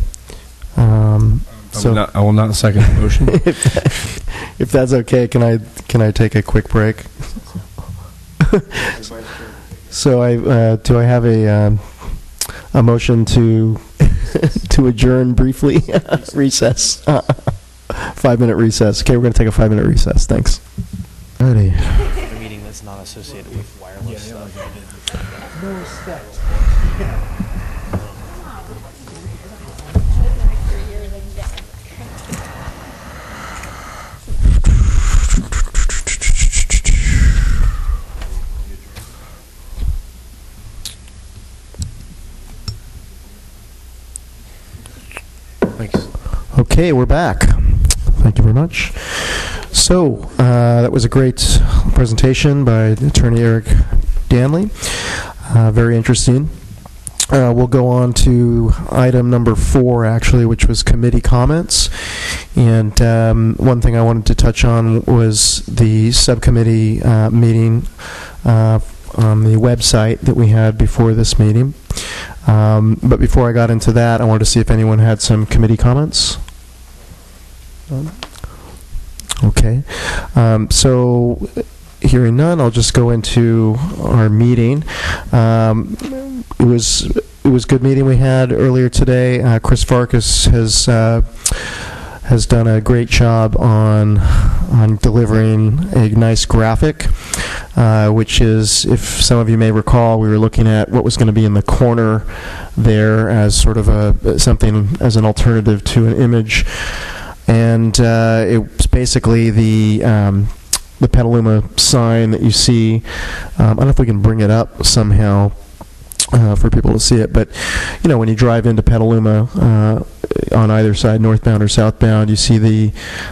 S8: I will not second the motion.
S2: If that's okay, can I take a quick break? So do I have a motion to adjourn briefly? Recess. 5-minute recess. Okay, we're going to take a 5-minute recess. Thanks. Ready.
S4: A meeting that's not associated with wireless stuff.
S2: No respect.
S7: Thanks.
S2: Okay, we're back. Thank you very much. So, that was a great presentation by Attorney Eric Danley. Very interesting. We'll go on to item number 4, actually, which was committee comments. And one thing I wanted to touch on was the subcommittee meeting on the website that we had before this meeting. But before I got into that, I wanted to see if anyone had some committee comments. Okay. So hearing none, I'll just go into our meeting. It was a good meeting we had earlier today. Chris Farkas has done a great job on delivering a nice graphic, which is, if some of you may recall, we were looking at what was going to be in the corner there as sort of something as an alternative to an image, and it was basically the Petaluma sign that you see. I don't know if we can bring it up somehow for people to see it, but when you drive into Petaluma on either side, northbound or southbound, you see the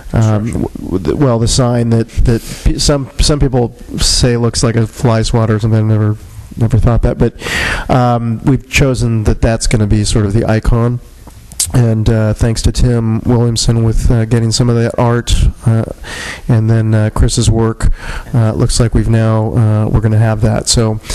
S2: sign that some people say looks like a fly swatter or something. I've never thought that, but we've chosen that's going to be sort of the icon. And thanks to Tim Williamson with getting some of that art, and then Chris's work, it looks like we're going to have that.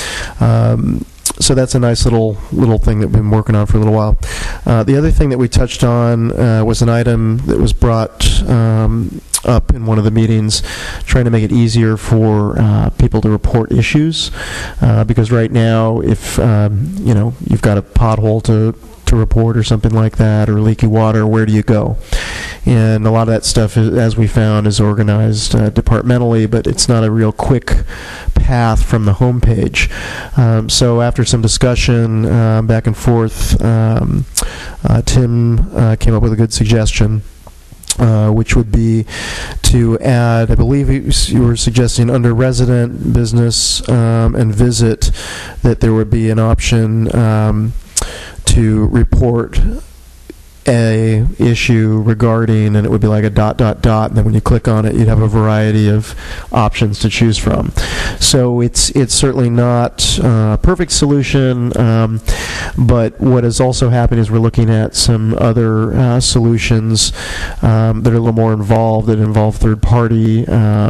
S2: So that's a nice little thing that we've been working on for a little while. The other thing that we touched on was an item that was brought up in one of the meetings, trying to make it easier for people to report issues, because right now, if you've got a pothole to report or something like that, or leaky water, where do you go? And a lot of that stuff, as we found, is organized departmentally, but it's not a real quick path from the homepage. So after some discussion back and forth, Tim came up with a good suggestion. which would be to add, I believe you were suggesting under resident, business, and visit, that there would be an option to report a issue regarding, and it would be like a ... and then when you click on it, you'd have a variety of options to choose from. So it's certainly not a perfect solution, but what has also happened is we're looking at some other solutions that are a little more involved, that involve third party.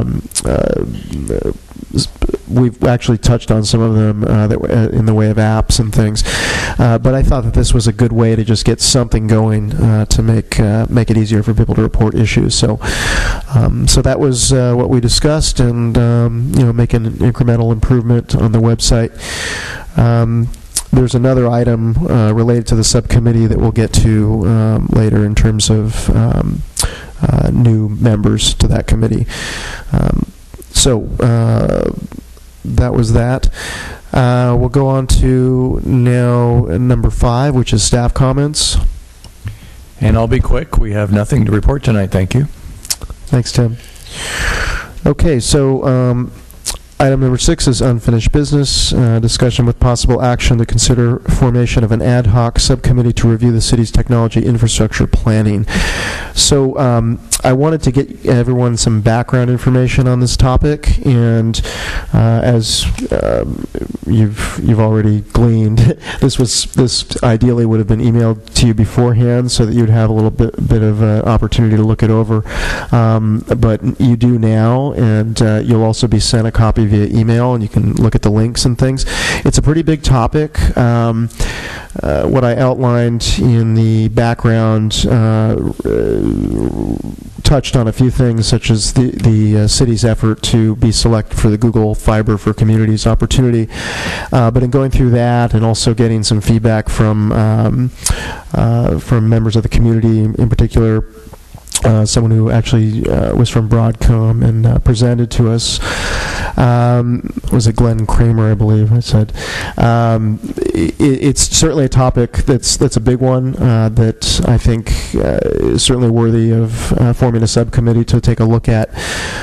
S2: We've actually touched on some of them that were in the way of apps and things, but I thought that this was a good way to just get something going to make it easier for people to report issues. So that was what we discussed, and make an incremental improvement on the website. There's another item related to the subcommittee that we'll get to later in terms of new members to that committee. So that was that. We'll go on to now number 5, which is staff comments.
S7: And I'll be quick. We have nothing to report tonight. Thank you.
S2: Thanks, Tim. Okay, so item number 6 is unfinished business. Discussion with possible action to consider formation of an ad hoc subcommittee to review the city's technology infrastructure planning. So I wanted to get everyone some background information on this topic, and as you've already gleaned, this ideally would have been emailed to you beforehand so that you'd have a little bit of opportunity to look it over. But you do now, and you'll also be sent a copy via email, and you can look at the links and things. It's a pretty big topic. What I outlined in the background touched on a few things, such as the city's effort to be selected for the Google Fiber for Communities opportunity. But in going through that, and also getting some feedback from members of the community, in particular, someone who actually was from Broadcom and presented to us. Was it Glenn Kramer, I believe I said. It's certainly a topic that's a big one that I think is certainly worthy of forming a subcommittee to take a look at.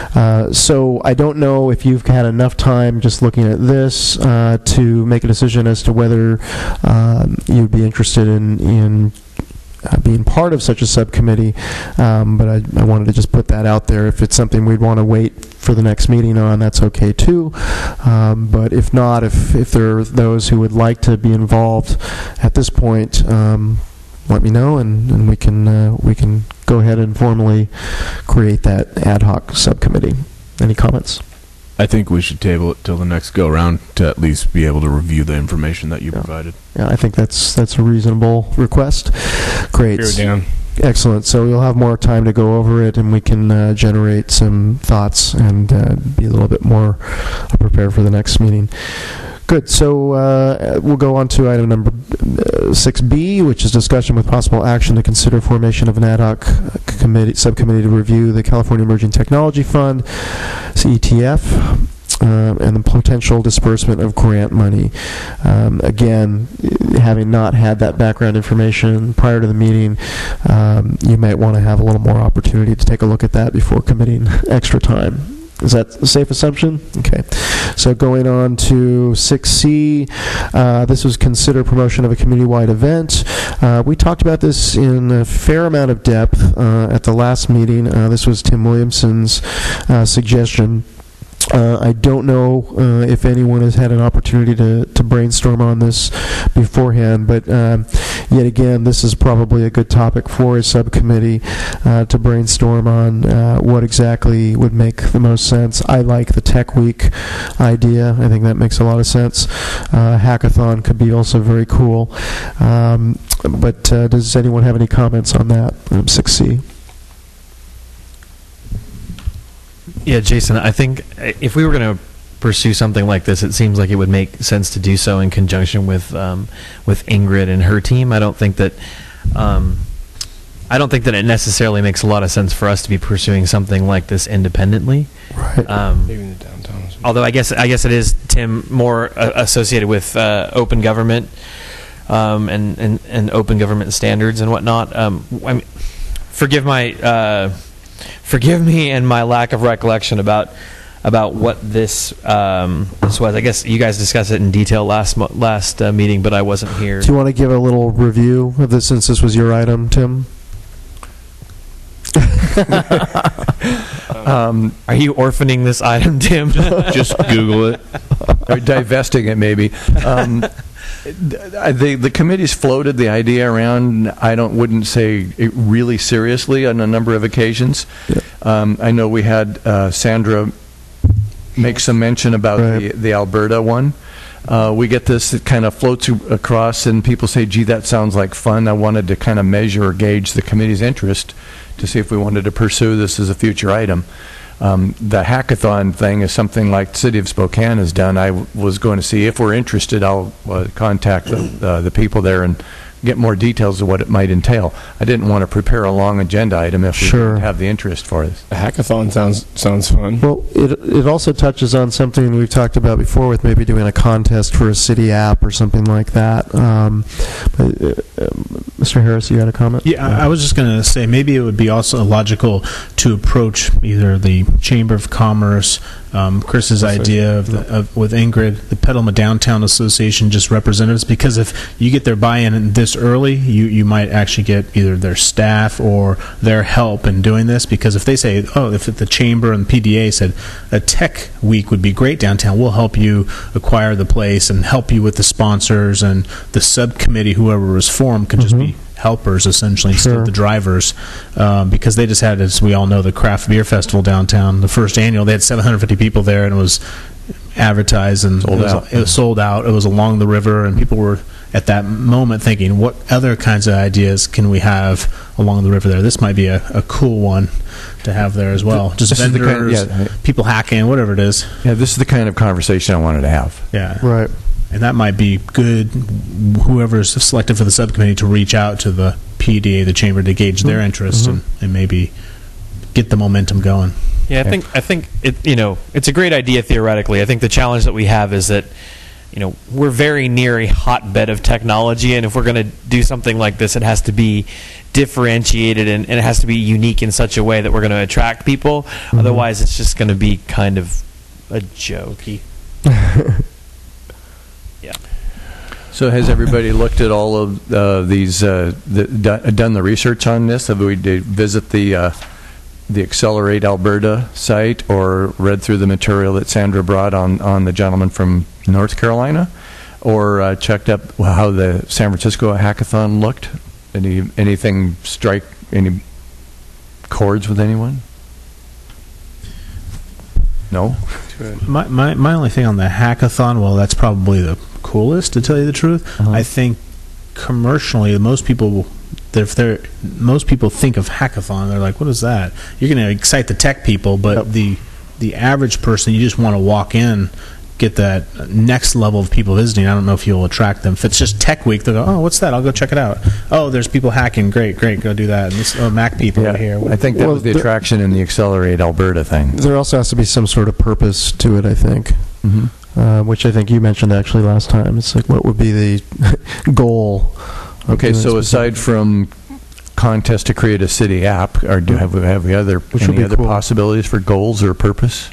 S2: So I don't know if you've had enough time just looking at this to make a decision as to whether you'd be interested in being part of such a subcommittee, but I wanted to just put that out there. If it's something we'd want to wait for the next meeting on, that's okay too. But if not, if there are those who would like to be involved at this point, let me know, and we can go ahead and formally create that ad hoc subcommittee. Any comments?
S8: I think we should table it till the next go-around to at least be able to review the information that you provided.
S2: Yeah, I think that's a reasonable request. Great.
S8: Here, Dan.
S2: Excellent. So you'll have more time to go over it, and we can generate some thoughts and be a little bit more prepared for the next meeting. Good. So we'll go on to item number 6B, which is discussion with possible action to consider formation of an ad hoc subcommittee to review the California Emerging Technology Fund, ETF, and the potential disbursement of grant money. Again, having not had that background information prior to the meeting, you might want to have a little more opportunity to take a look at that before committing extra time. Is that a safe assumption? Okay. So going on to 6C, this was consider promotion of a community-wide event. We talked about this in a fair amount of depth at the last meeting. This was Tim Williamson's suggestion. I don't know if anyone has had an opportunity to brainstorm on this beforehand, but yet again, this is probably a good topic for a subcommittee to brainstorm on what exactly would make the most sense. I like the Tech Week idea. I think that makes a lot of sense. Hackathon could be also very cool. But does anyone have any comments on that? 6C.
S4: Yeah, Jason, I think if we were going to pursue something like this, it seems like it would make sense to do so in conjunction with Ingrid and her team. I don't think that it necessarily makes a lot of sense for us to be pursuing something like this independently.
S2: Right.
S8: Maybe in the downtown.
S4: Although I guess it is, Tim, more associated with open government and open government standards and whatnot. I mean, forgive me and my lack of recollection about what this was. I guess you guys discussed it in detail last meeting, but I wasn't here.
S2: Do you want to give a little review of this since this was your item, Tim?
S4: Are you orphaning this item, Tim?
S8: Just Google it.
S7: Or divesting it, maybe. The committee's floated the idea around. Wouldn't say it really seriously on a number of occasions.
S2: Yeah.
S7: I know we had Sandra make some mention about the Alberta one. We get this, it kind of floats across, and people say, "Gee, that sounds like fun." I wanted to kind of measure or gauge the committee's interest to see if we wanted to pursue this as a future item. The hackathon thing is something like the City of Spokane has done. I was going to see if we're interested. I'll contact the people there and get more details of what it might entail. I didn't want to prepare a long agenda item if we didn't have the interest for this.
S9: A hackathon sounds fun.
S2: Well, it also touches on something we've talked about before with maybe doing a contest for a city app or something like that. Mr. Harris, you had a comment?
S6: Yeah, I was just going to say maybe it would be also logical to approach either the Chamber of Commerce, Chris's idea with Ingrid, the Petaluma Downtown Association, just representatives, because if you get their buy-in this early, you might actually get either their staff or their help in doing this, because if they say, if the Chamber and PDA said a tech week would be great downtown, we'll help you acquire the place and help you with the sponsors, and the subcommittee, whoever was formed, could just be helpers essentially instead of the drivers, because they just had, as we all know, the craft beer festival downtown, the first annual. They had 750 people there, and it was advertised and it was sold out. It was along the river, and people were at that moment thinking, what other kinds of ideas can we have along the river there? This might be a cool one to have there as well. Just vendors, people hacking, whatever it is.
S7: Yeah, this is the kind of conversation I wanted to have.
S6: Yeah.
S2: Right.
S6: And that might be good, whoever's selected for the subcommittee, to reach out to the PDA, the chamber, to gauge their interest and maybe get the momentum going.
S4: Yeah, I think it's a great idea theoretically. I think the challenge that we have is that we're very near a hotbed of technology, and if we're going to do something like this, it has to be differentiated and it has to be unique in such a way that we're going to attract people. Otherwise, it's just going to be kind of a jokey. Yeah.
S7: So has everybody looked at all of these, done the research on this? Have we visit the Accelerate Alberta site or read through the material that Sandra brought on the gentleman from North Carolina, or checked up how the San Francisco hackathon looked? Anything strike any chords with anyone? No?
S6: My only thing on the hackathon, well, that's probably the coolest, to tell you the truth. I think commercially, most people think of hackathon, they're like, what is that? You're going to excite the tech people, but the average person, you just want to walk in, get that next level of people visiting. I don't know if you'll attract them. If it's just Tech Week, they'll go, oh, what's that? I'll go check it out. Oh, there's people hacking. Great, go do that. And this, Mac people are here.
S7: I think that was the attraction in the Accelerate Alberta thing.
S2: There also has to be some sort of purpose to it, I think, which I think you mentioned actually last time. It's like, what would be the goal?
S7: Okay, so aside from contest to create a city app, or have we any other possibilities for goals or purpose?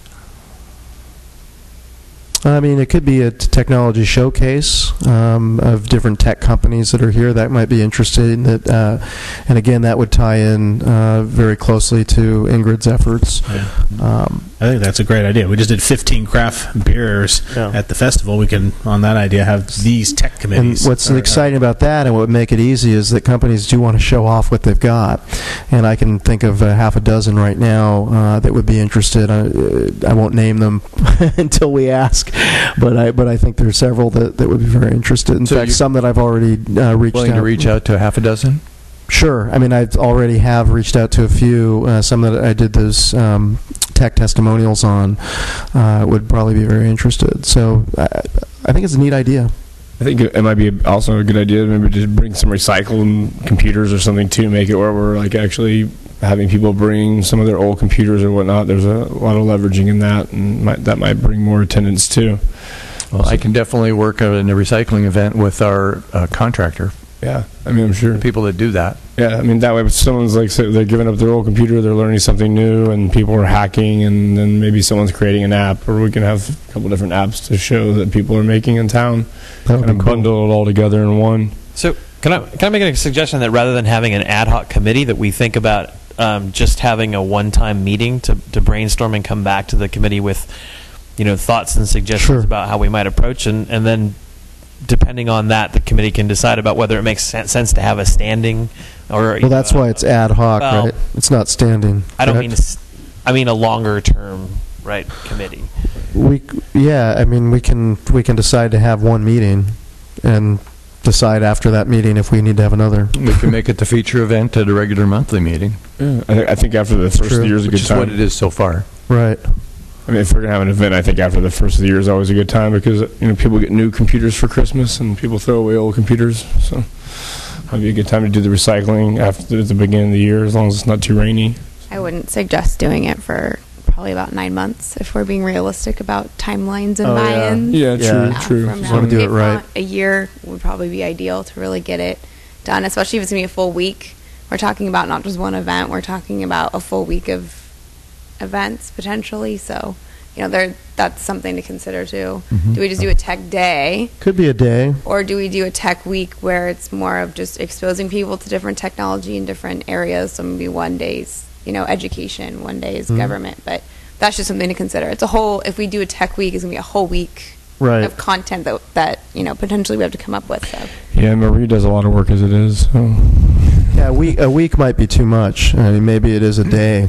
S2: I mean, it could be a technology showcase of different tech companies that are here. That might be interesting. And again, that would tie in very closely to Ingrid's efforts.
S6: Yeah. I think that's a great idea. We just did 15 craft beers at the festival. We can, on that idea, have these tech committees.
S2: And what's exciting about that, and what would make it easy, is that companies do want to show off what they've got. And I can think of half a dozen right now that would be interested. I won't name them until we ask. But I think there's several that would be very interested. In fact, some that I've already reached out.
S7: Willing to reach out to a half a dozen?
S2: Sure. I mean, I already have reached out to a few. Some that I did those tech testimonials on would probably be very interested. So I think it's a neat idea.
S9: I think it might be also a good idea to maybe just bring some recycled computers or something to make it where we're like actually having people bring some of their old computers or whatnot. There's a lot of leveraging in that, and that might bring more attendance too.
S7: Well, I can definitely work in a recycling event with our contractor
S9: Yeah, I mean, I'm sure.
S7: People that do that.
S9: Yeah, I mean, that way if someone's like, say they're giving up their old computer, they're learning something new, and people are hacking, and then maybe someone's creating an app, or we can have a couple different apps to show that people are making in town.
S2: That would
S9: Kind
S2: be
S9: of
S2: cool.
S9: bundle it all together in one.
S4: So can I make a suggestion that rather than having an ad hoc committee, that we think about just having a one-time meeting to brainstorm and come back to the committee with, thoughts and suggestions
S2: Sure.
S4: about how we might approach, and then depending on that, the committee can decide about whether it makes sense to have a standing or.
S2: Well, that's why it's ad hoc,
S4: well,
S2: right? It's not standing.
S4: I don't
S2: correct?
S4: I mean a longer term, right, committee.
S2: We can decide to have one meeting and decide after that meeting if we need to have another.
S7: We can make it the feature event at a regular monthly meeting,
S9: Yeah, I think after the first of the year is a
S7: which
S9: good
S7: is
S9: time.
S7: what it is so far.
S2: Right.
S9: I mean, if we're gonna have an event, I think after the first of the year is always a good time because people get new computers for Christmas and people throw away old computers. So it'd be a good time to do the recycling after the beginning of the year, as long as it's not too rainy.
S5: I wouldn't suggest doing it for probably about 9 months if we're being realistic about timelines and
S2: Oh, yeah.
S5: buy-ins.
S9: Yeah, true,
S5: Now,
S9: true.
S5: from
S2: Just
S5: now.
S2: wanna do it
S5: If
S2: right.
S5: not, a year would probably be ideal to really get it done, especially if it's going to be a full week. We're talking about not just one event, we're talking about a full week of events potentially. So, that's something to consider too.
S7: Mhm.
S5: Do we just do a tech day?
S2: Could be a day.
S5: Or do we do a tech week where it's more of just exposing people to different technology in different areas? So maybe one day's, education, one day is
S2: Mhm.
S5: government. But that's just something to consider. It's a whole, if we do a tech week, it's going to be a whole week
S2: Right.
S5: of content that potentially we have to come up with. So.
S9: Yeah, Marie does a lot of work as it is. So.
S2: Yeah, a week might be too much. I mean, maybe it is a day.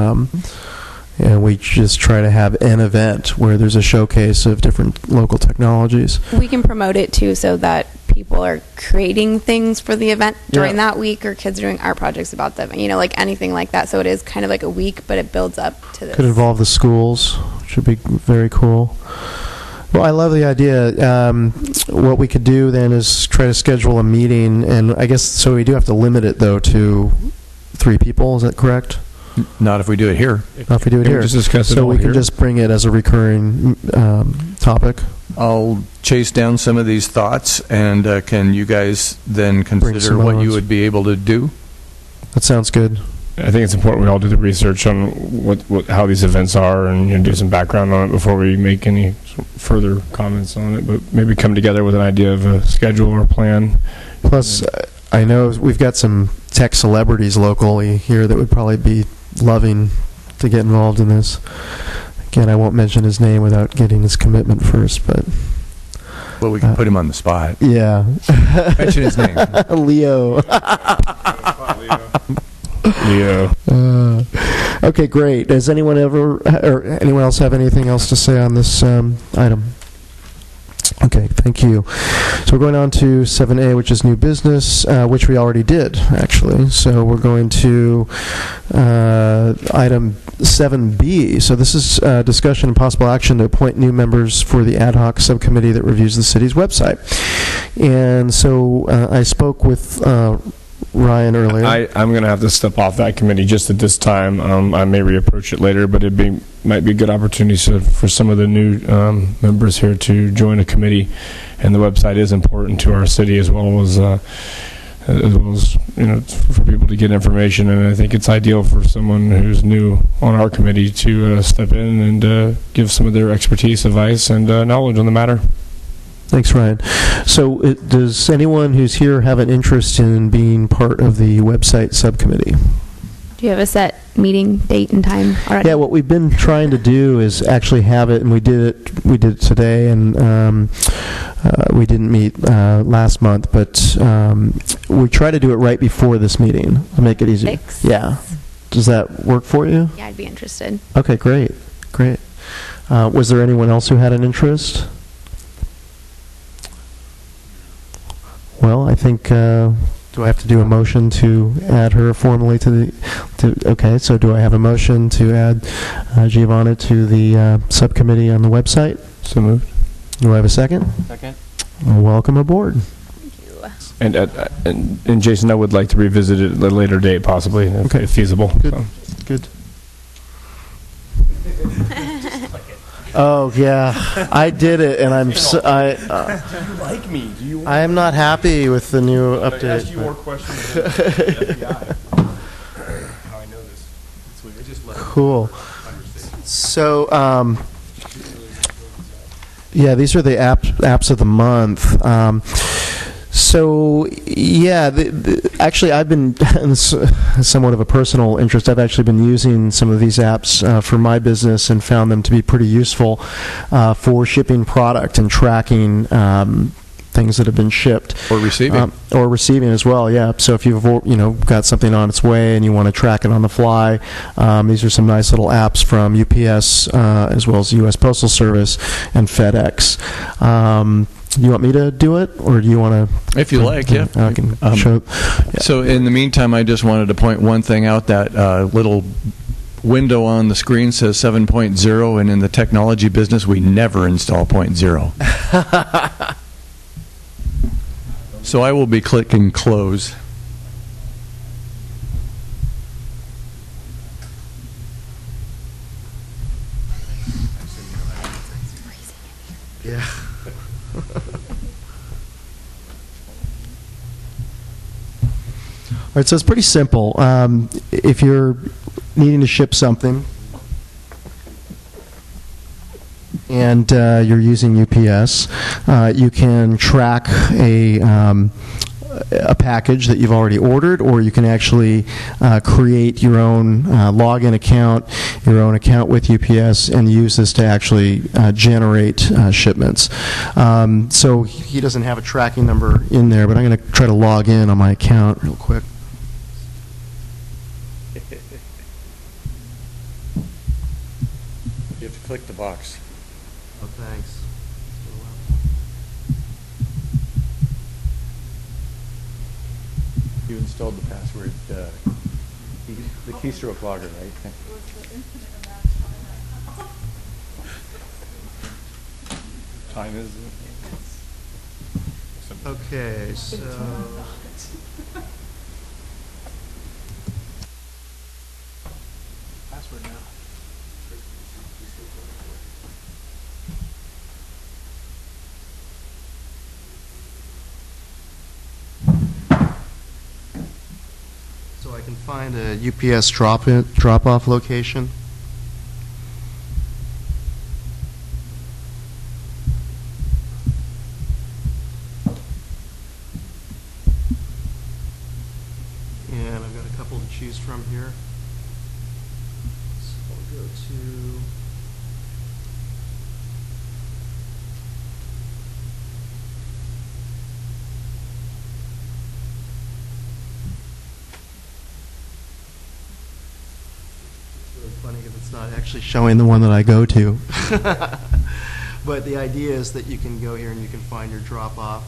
S2: And we just try to have an event where there's a showcase of different local technologies.
S5: We can promote it too so that people are creating things for the event during
S2: Yeah.
S5: that week, or kids are doing art projects about them, like anything like that. So it is kind of like a week, but it builds up to this.
S2: Could involve the schools, which would be very cool. Well, I love the idea. What we could do then is try to schedule a meeting, and I guess, so we do have to limit it, though, to 3 people. Is that correct?
S7: Not if we do it here.
S2: Not if we do it
S9: Can we
S2: here.
S9: just discuss it
S2: So
S9: all
S2: we can
S9: here?
S2: just bring it as a recurring topic.
S7: I'll chase down some of these thoughts, and can you guys then consider
S2: some
S7: what you
S2: others.
S7: would be able to do?
S2: That sounds good.
S9: I think it's important we all do the research on how these events are and do some background on it before we make any further comments on it. But maybe come together with an idea of a schedule or plan.
S2: Plus, I know we've got some tech celebrities locally here that would probably be loving to get involved in this. Again, I won't mention his name without getting his commitment first, but
S7: Well, we can put him on the spot.
S2: yeah.
S7: Mention his name.
S2: Leo.
S9: Yeah.
S2: Okay, great. Does anyone else have anything else to say on this item? Okay, thank you. So we're going on to 7A, which is new business, which we already did, actually. So we're going to item 7B. So this is discussion and possible action to appoint new members for the ad hoc subcommittee that reviews the city's website. And so I spoke with Ryan earlier.
S9: I'm going to have to step off that committee just at this time. I may reapproach it later, but might be a good opportunity for some of the new members here to join a committee. And the website is important to our city as well as for people to get information. And I think it's ideal for someone who's new on our committee to step in and give some of their expertise, advice, and knowledge on the matter.
S2: Thanks, Ryan. So does anyone who's here have an interest in being part of the website subcommittee?
S5: Do you have a set meeting date and time already?
S2: Yeah, what we've been trying to do is actually have it, and we did it today, and we didn't meet last month, but we try to do it right before this meeting to make it easier.
S5: 6?
S2: Yeah. Does that work for you?
S5: Yeah, I'd be interested.
S2: Okay, great. Was there anyone else who had an interest? Well, I think, do I have to do a motion to add her formally okay, so do I have a motion to add Giovanna to the subcommittee on the website?
S9: So moved.
S2: Do I have a second?
S4: Second.
S2: Well, welcome aboard.
S5: Thank you.
S9: And Jason, I would like to revisit it at a later date, possibly, if feasible.
S2: Good.
S9: So.
S2: Good. Oh yeah, I did it, and I'm so,
S9: Like me? Do you?
S2: I am not happy with the new update.
S9: Ask you more questions than the FBI. How I know this? It's weird. Just let
S2: Cool. So, yeah, these are the apps of the month. So, yeah, actually, I've been somewhat of a personal interest. I've actually been using some of these apps for my business and found them to be pretty useful for shipping product and tracking things that have been shipped
S7: Or receiving.
S2: or receiving as well. Yeah. So if you've got something on its way and you want to track it on the fly, these are some nice little apps from UPS as well as U.S. Postal Service and FedEx. You want me to do it, or do you want to?
S7: If you like, yeah.
S2: I can show. Yeah.
S7: So in the meantime, I just wanted to point one thing out. That little window on the screen says 7.0, and in the technology business, we never install 0.0. So I will be clicking close.
S2: Yeah. All right, so it's pretty simple. If you're needing to ship something and you're using UPS, you can track a package that you've already ordered, or you can actually create your own login account, your own account with UPS, and use this to actually generate shipments. So he doesn't have a tracking number in there, but I'm going to try to log in on my account real quick.
S7: You have to click the box.
S2: Oh, thanks.
S7: You installed the password, the keystroke logger, right?
S9: Time is.
S2: Okay, so.
S6: Password now.
S2: So I can find a UPS drop-off location. And I've got a couple to choose from here. So I'll go to... funny because it's not actually showing the one that I go to. But the idea is that you can go here and you can find your drop-off.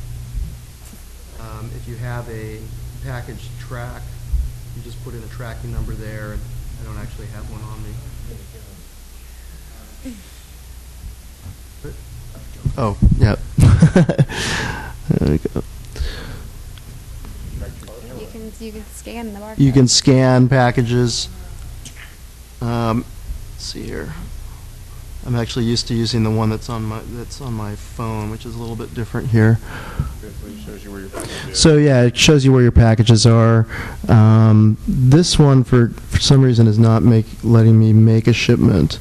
S2: If you have a package to track, you just put in a tracking number there, and I don't actually have one on me. Oh, yeah. There we go.
S5: You can scan the barcode.
S2: You can scan packages. Let's see here. I'm actually used to using the one that's on my phone, which is a little bit different here. So yeah, it shows you where your packages are. This one, for some reason, is not letting me make a shipment.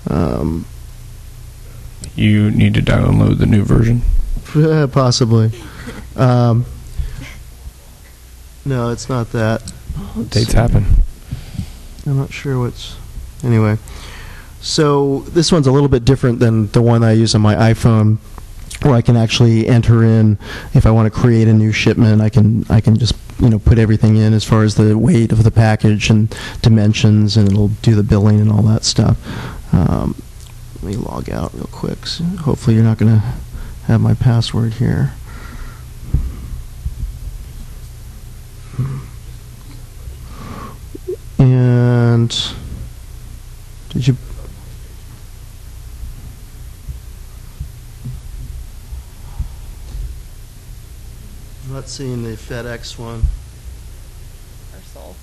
S9: You need to download the new version.
S2: Possibly. No, it's not that.
S9: Dates happen.
S2: I'm not sure what's... Anyway. So this one's a little bit different than the one I use on my iPhone, where I can actually enter in, if I want to create a new shipment, I can just put everything in as far as the weight of the package and dimensions, and it'll do the billing and all that stuff. Let me log out real quick. So hopefully you're not going to have my password here. And did you... I'm not seeing the FedEx one.
S5: Parcel.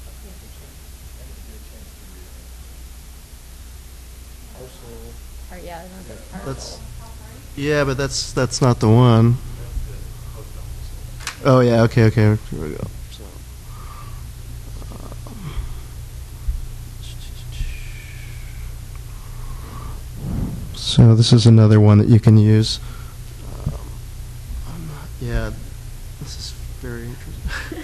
S5: Yeah.
S2: Yeah, but that's not the one. Oh yeah, okay. Here we go. So this is another one that you can use. Yeah, this is very interesting.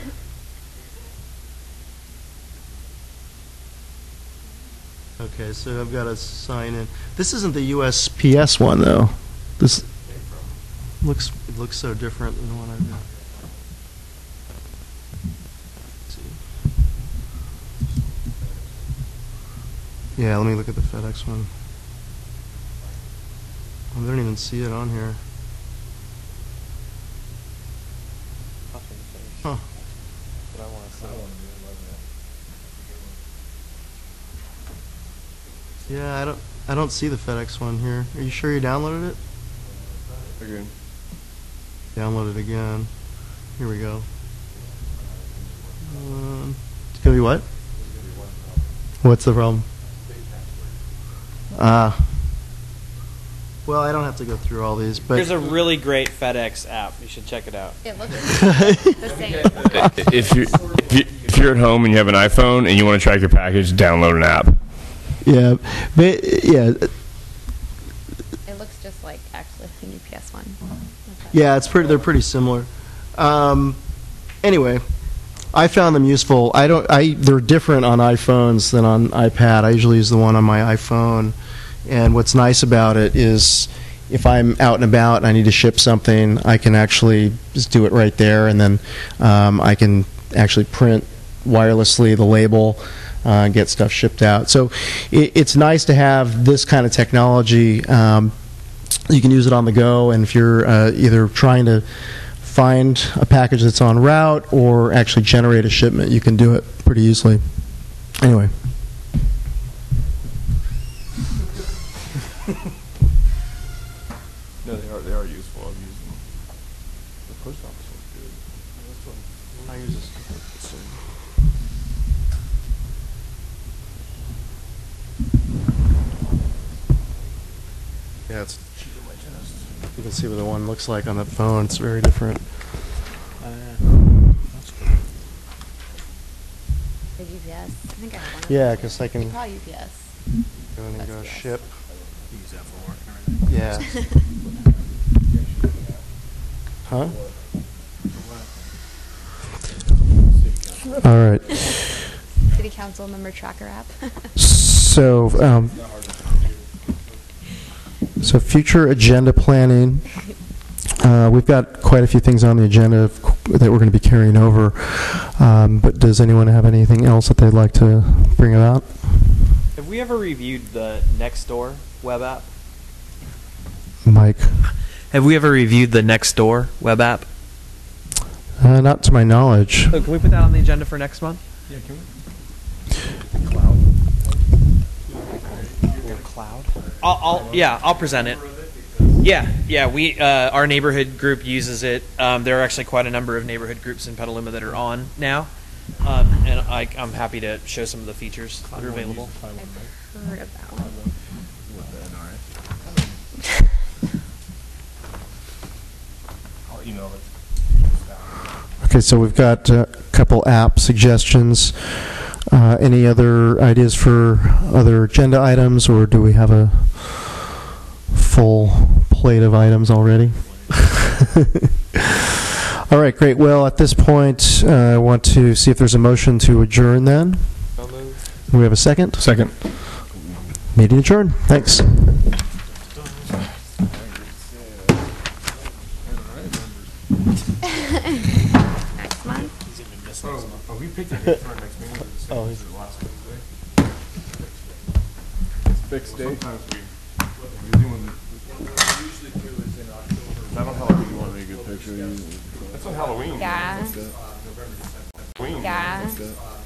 S2: Okay, so I've got to sign in. This isn't the USPS one though. This looks so different than the one I've got. Let's see. Yeah, let me look at the FedEx one. I don't even see it on here. Huh. Yeah, I don't see the FedEx one here. Are you sure you downloaded it?
S9: Again.
S2: Download it again. Here we go. It's gonna be what? What's the problem? Well, I don't have to go through all these, but
S4: There's a really great FedEx app. You should check it out.
S5: It looks the same.
S9: If you're at home and you have an iPhone and you want to track your package, download an app.
S2: yeah, but yeah,
S5: It looks just like actually the UPS one.
S2: yeah, they're pretty similar. Anyway, I found them useful. They're different on iPhones than on iPad. I usually use the one on my iPhone. And what's nice about it is if I'm out and about and I need to ship something, I can actually just do it right there, and then I can actually print wirelessly the label and get stuff shipped out. So it's nice to have this kind of technology. You can use it on the go, and if you're either trying to find a package that's en route or actually generate a shipment, you can do it pretty easily. Anyway.
S9: No, they are useful. I've used them. The post office one's good. This one, I use this.
S2: Yeah, you can see what the one looks like on the phone. It's very different.
S5: The UPS. I think I have one.
S2: Yeah, because I can
S5: You call UPS.
S2: go in and
S5: That's
S2: go
S5: yes.
S2: ship.
S6: Use that for work and everything.
S2: Yeah. Huh? All right.
S5: City Council member tracker app.
S2: So, so future agenda planning. We've got quite a few things on the agenda that we're going to be carrying over. But does anyone have anything else that they'd like to bring about?
S4: Have we ever reviewed the Nextdoor web app?
S2: Mike?
S4: Have we ever reviewed the Nextdoor web app?
S2: Not to my knowledge.
S4: Can we put that on the agenda for next month?
S9: Yeah, can we?
S4: Cloud. I'll present it. Yeah. We our neighborhood group uses it. There are actually quite a number of neighborhood groups in Petaluma that are on now, and I'm happy to show some of the features that are available.
S5: I've heard of that one.
S9: I'll email it.
S2: Okay, so we've got a couple app suggestions. Any other ideas for other agenda items, or do we have a full plate of items already? All right, great. Well, at this point, I want to see if there's a motion to adjourn then. Do we have a second?
S9: Second.
S2: Meeting adjourned. Thanks.
S5: Next month.
S9: Oh, we picked a date for our next meeting.
S2: Oh,
S9: Is it last Wednesday? Fixed date. Sometimes we do when usually do is in October. Is that on Halloween? You want to make a good picture? That's on Halloween.
S5: Yeah.
S9: Halloween.
S5: Yeah.